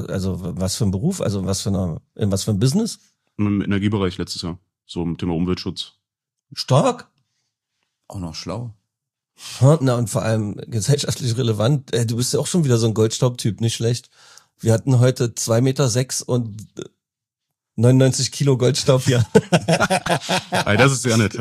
für ein Business? Im Energiebereich letztes Jahr. So im Thema Umweltschutz. Stark. Auch noch schlau. Na, und vor allem gesellschaftlich relevant. Du bist ja auch schon wieder so ein Goldstaubtyp, nicht schlecht. Wir hatten heute 2,6 Meter und 99 Kilo Goldstaub hier. Das ist ja nett.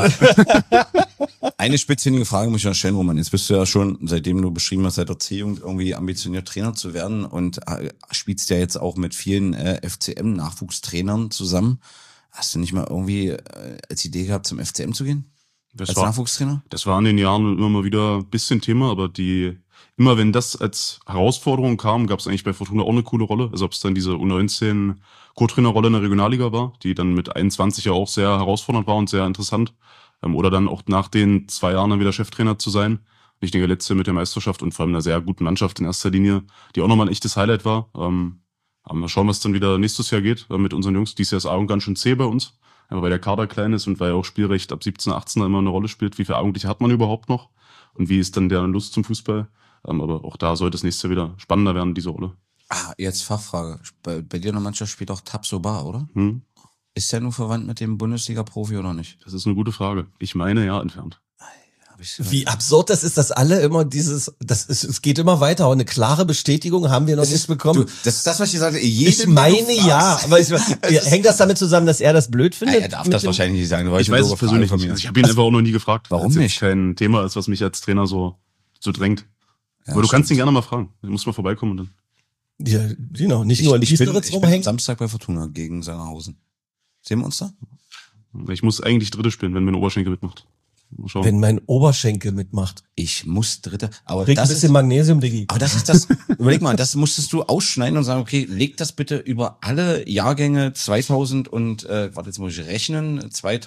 Eine spitzfindige Frage muss ich noch stellen, Roman. Jetzt bist du ja schon, seitdem du beschrieben hast, seit der C-Jugend irgendwie ambitioniert Trainer zu werden und spielst ja jetzt auch mit vielen FCM-Nachwuchstrainern zusammen. Hast du nicht mal irgendwie als Idee gehabt, zum FCM zu gehen? Nachwuchstrainer? Das war in den Jahren immer mal wieder ein bisschen Thema, aber die immer wenn das als Herausforderung kam, gab es eigentlich bei Fortuna auch eine coole Rolle. Also ob es dann diese U19 Co-Trainerrolle in der Regionalliga war, die dann mit 21 ja auch sehr herausfordernd war und sehr interessant. Oder dann auch nach den 2 Jahren dann wieder Cheftrainer zu sein. Ich denke, letztes Jahr mit der Meisterschaft und vor allem einer sehr guten Mannschaft in erster Linie, die auch nochmal ein echtes Highlight war. Aber mal schauen, was dann wieder nächstes Jahr geht mit unseren Jungs. Dieses Jahr ist Aaron ganz schön zäh bei uns, weil der Kader klein ist und weil auch Spielrecht ab 17, 18 immer eine Rolle spielt. Wie viel Augenblick hat man überhaupt noch? Und wie ist dann der Lust zum Fußball? Aber auch da sollte es nächstes Jahr wieder spannender werden, diese Rolle. Jetzt Fachfrage. Bei dir in der Mannschaft spielt auch Tabsoba, oder? Ist der nur verwandt mit dem Bundesliga-Profi oder nicht? Das ist eine gute Frage. Ich meine, ja, entfernt. Wie absurd das ist, dass alle immer es geht immer weiter. Und eine klare Bestätigung haben wir noch nicht bekommen. Das ist das, was ich sagte. Ich meine ja, aber hängt das damit zusammen, dass er das blöd findet? Er darf das wahrscheinlich nicht sagen. Ich weiß es persönlich nicht. Also ich habe ihn einfach auch noch nie gefragt. Warum nicht? Kein Thema ist, was mich als Trainer so drängt. Ja, aber du kannst ihn gerne mal fragen. Du musst mal vorbeikommen und dann. Ja, genau. Nicht nur in Piesteritz rumhängen. Ich bin Samstag bei Fortuna gegen Sangerhausen. Sehen wir uns da? Ich muss eigentlich Dritte spielen, wenn mein Oberschenkel mitmacht. Wenn mein Oberschenkel mitmacht. Ich muss Dritte. Aber krieg ein bisschen Magnesium, Diggi. Aber das ist das. Überleg mal, das musstest du ausschneiden und sagen, okay, leg das bitte über alle Jahrgänge 2000 und, jetzt muss ich rechnen,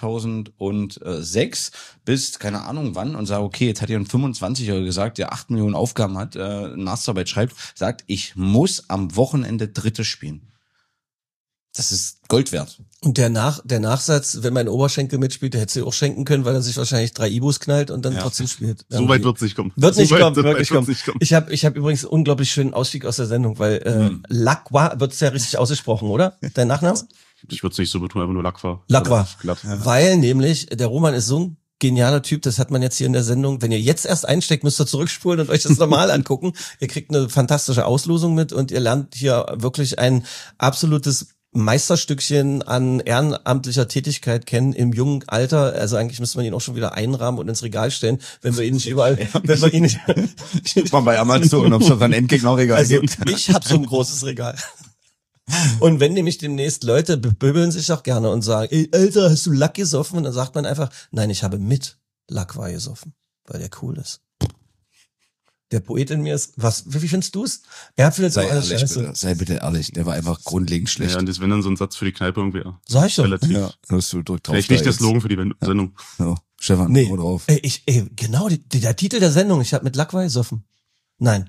2006 bis, keine Ahnung wann, und sag, okay, jetzt hat ihr ein 25er gesagt, der 8 Millionen Aufgaben hat, Masterarbeit schreibt, sagt, ich muss am Wochenende Dritte spielen. Das ist Gold wert. Und der Nachsatz, wenn mein Oberschenkel mitspielt, der hätte sie auch schenken können, weil er sich wahrscheinlich 3 Ibus knallt und dann trotzdem spielt. So weit wird es nicht kommen. Wird nicht kommen. Ich hab übrigens einen unglaublich schönen Ausstieg aus der Sendung, weil Lacroix wird's ja richtig ausgesprochen, oder? Dein Nachname? Ich würde es nicht so betonen, einfach nur Lacroix. Lacroix. Weil nämlich der Roman ist so ein genialer Typ, das hat man jetzt hier in der Sendung. Wenn ihr jetzt erst einsteckt, müsst ihr zurückspulen und euch das normal angucken. Ihr kriegt eine fantastische Auslosung mit und ihr lernt hier wirklich ein absolutes Meisterstückchen an ehrenamtlicher Tätigkeit kennen im jungen Alter. Also eigentlich müsste man ihn auch schon wieder einrahmen und ins Regal stellen, wenn wir ihn nicht überall, wenn wir ihn nicht. Ich mal bei Amazon, ob es dann Endgegner-Regal gibt. Ich habe so ein großes Regal. Und wenn nämlich demnächst Leute bebübeln sich auch gerne und sagen, ey, Alter, hast du Lack gesoffen? Und dann sagt man einfach, nein, ich habe mit Lacroix gesoffen, weil der cool ist. Der Poet in mir ist, wie findest du es? Er findet es auch alles scheiße. Bitte, sei bitte ehrlich, der war einfach grundlegend schlecht. Ja, und das wäre dann so ein Satz für die Kneipe irgendwie. Sag ich doch. Relativ. Ja, hast du drückt drauf. Vielleicht nicht der Slogan für die Sendung. Ja. Stefan, nee, drauf. Genau, der Titel der Sendung, ich habe mit Lacroix gesoffen. Nein.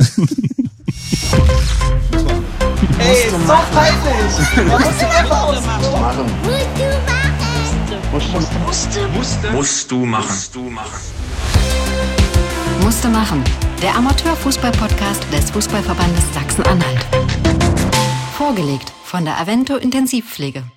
Ey, so peinlich! Man muss ihn einfach ausmachen. Musst du machen. Musste machen. Der Amateurfußball-Podcast des Fußballverbandes Sachsen-Anhalt. Vorgelegt von der Avento Intensivpflege.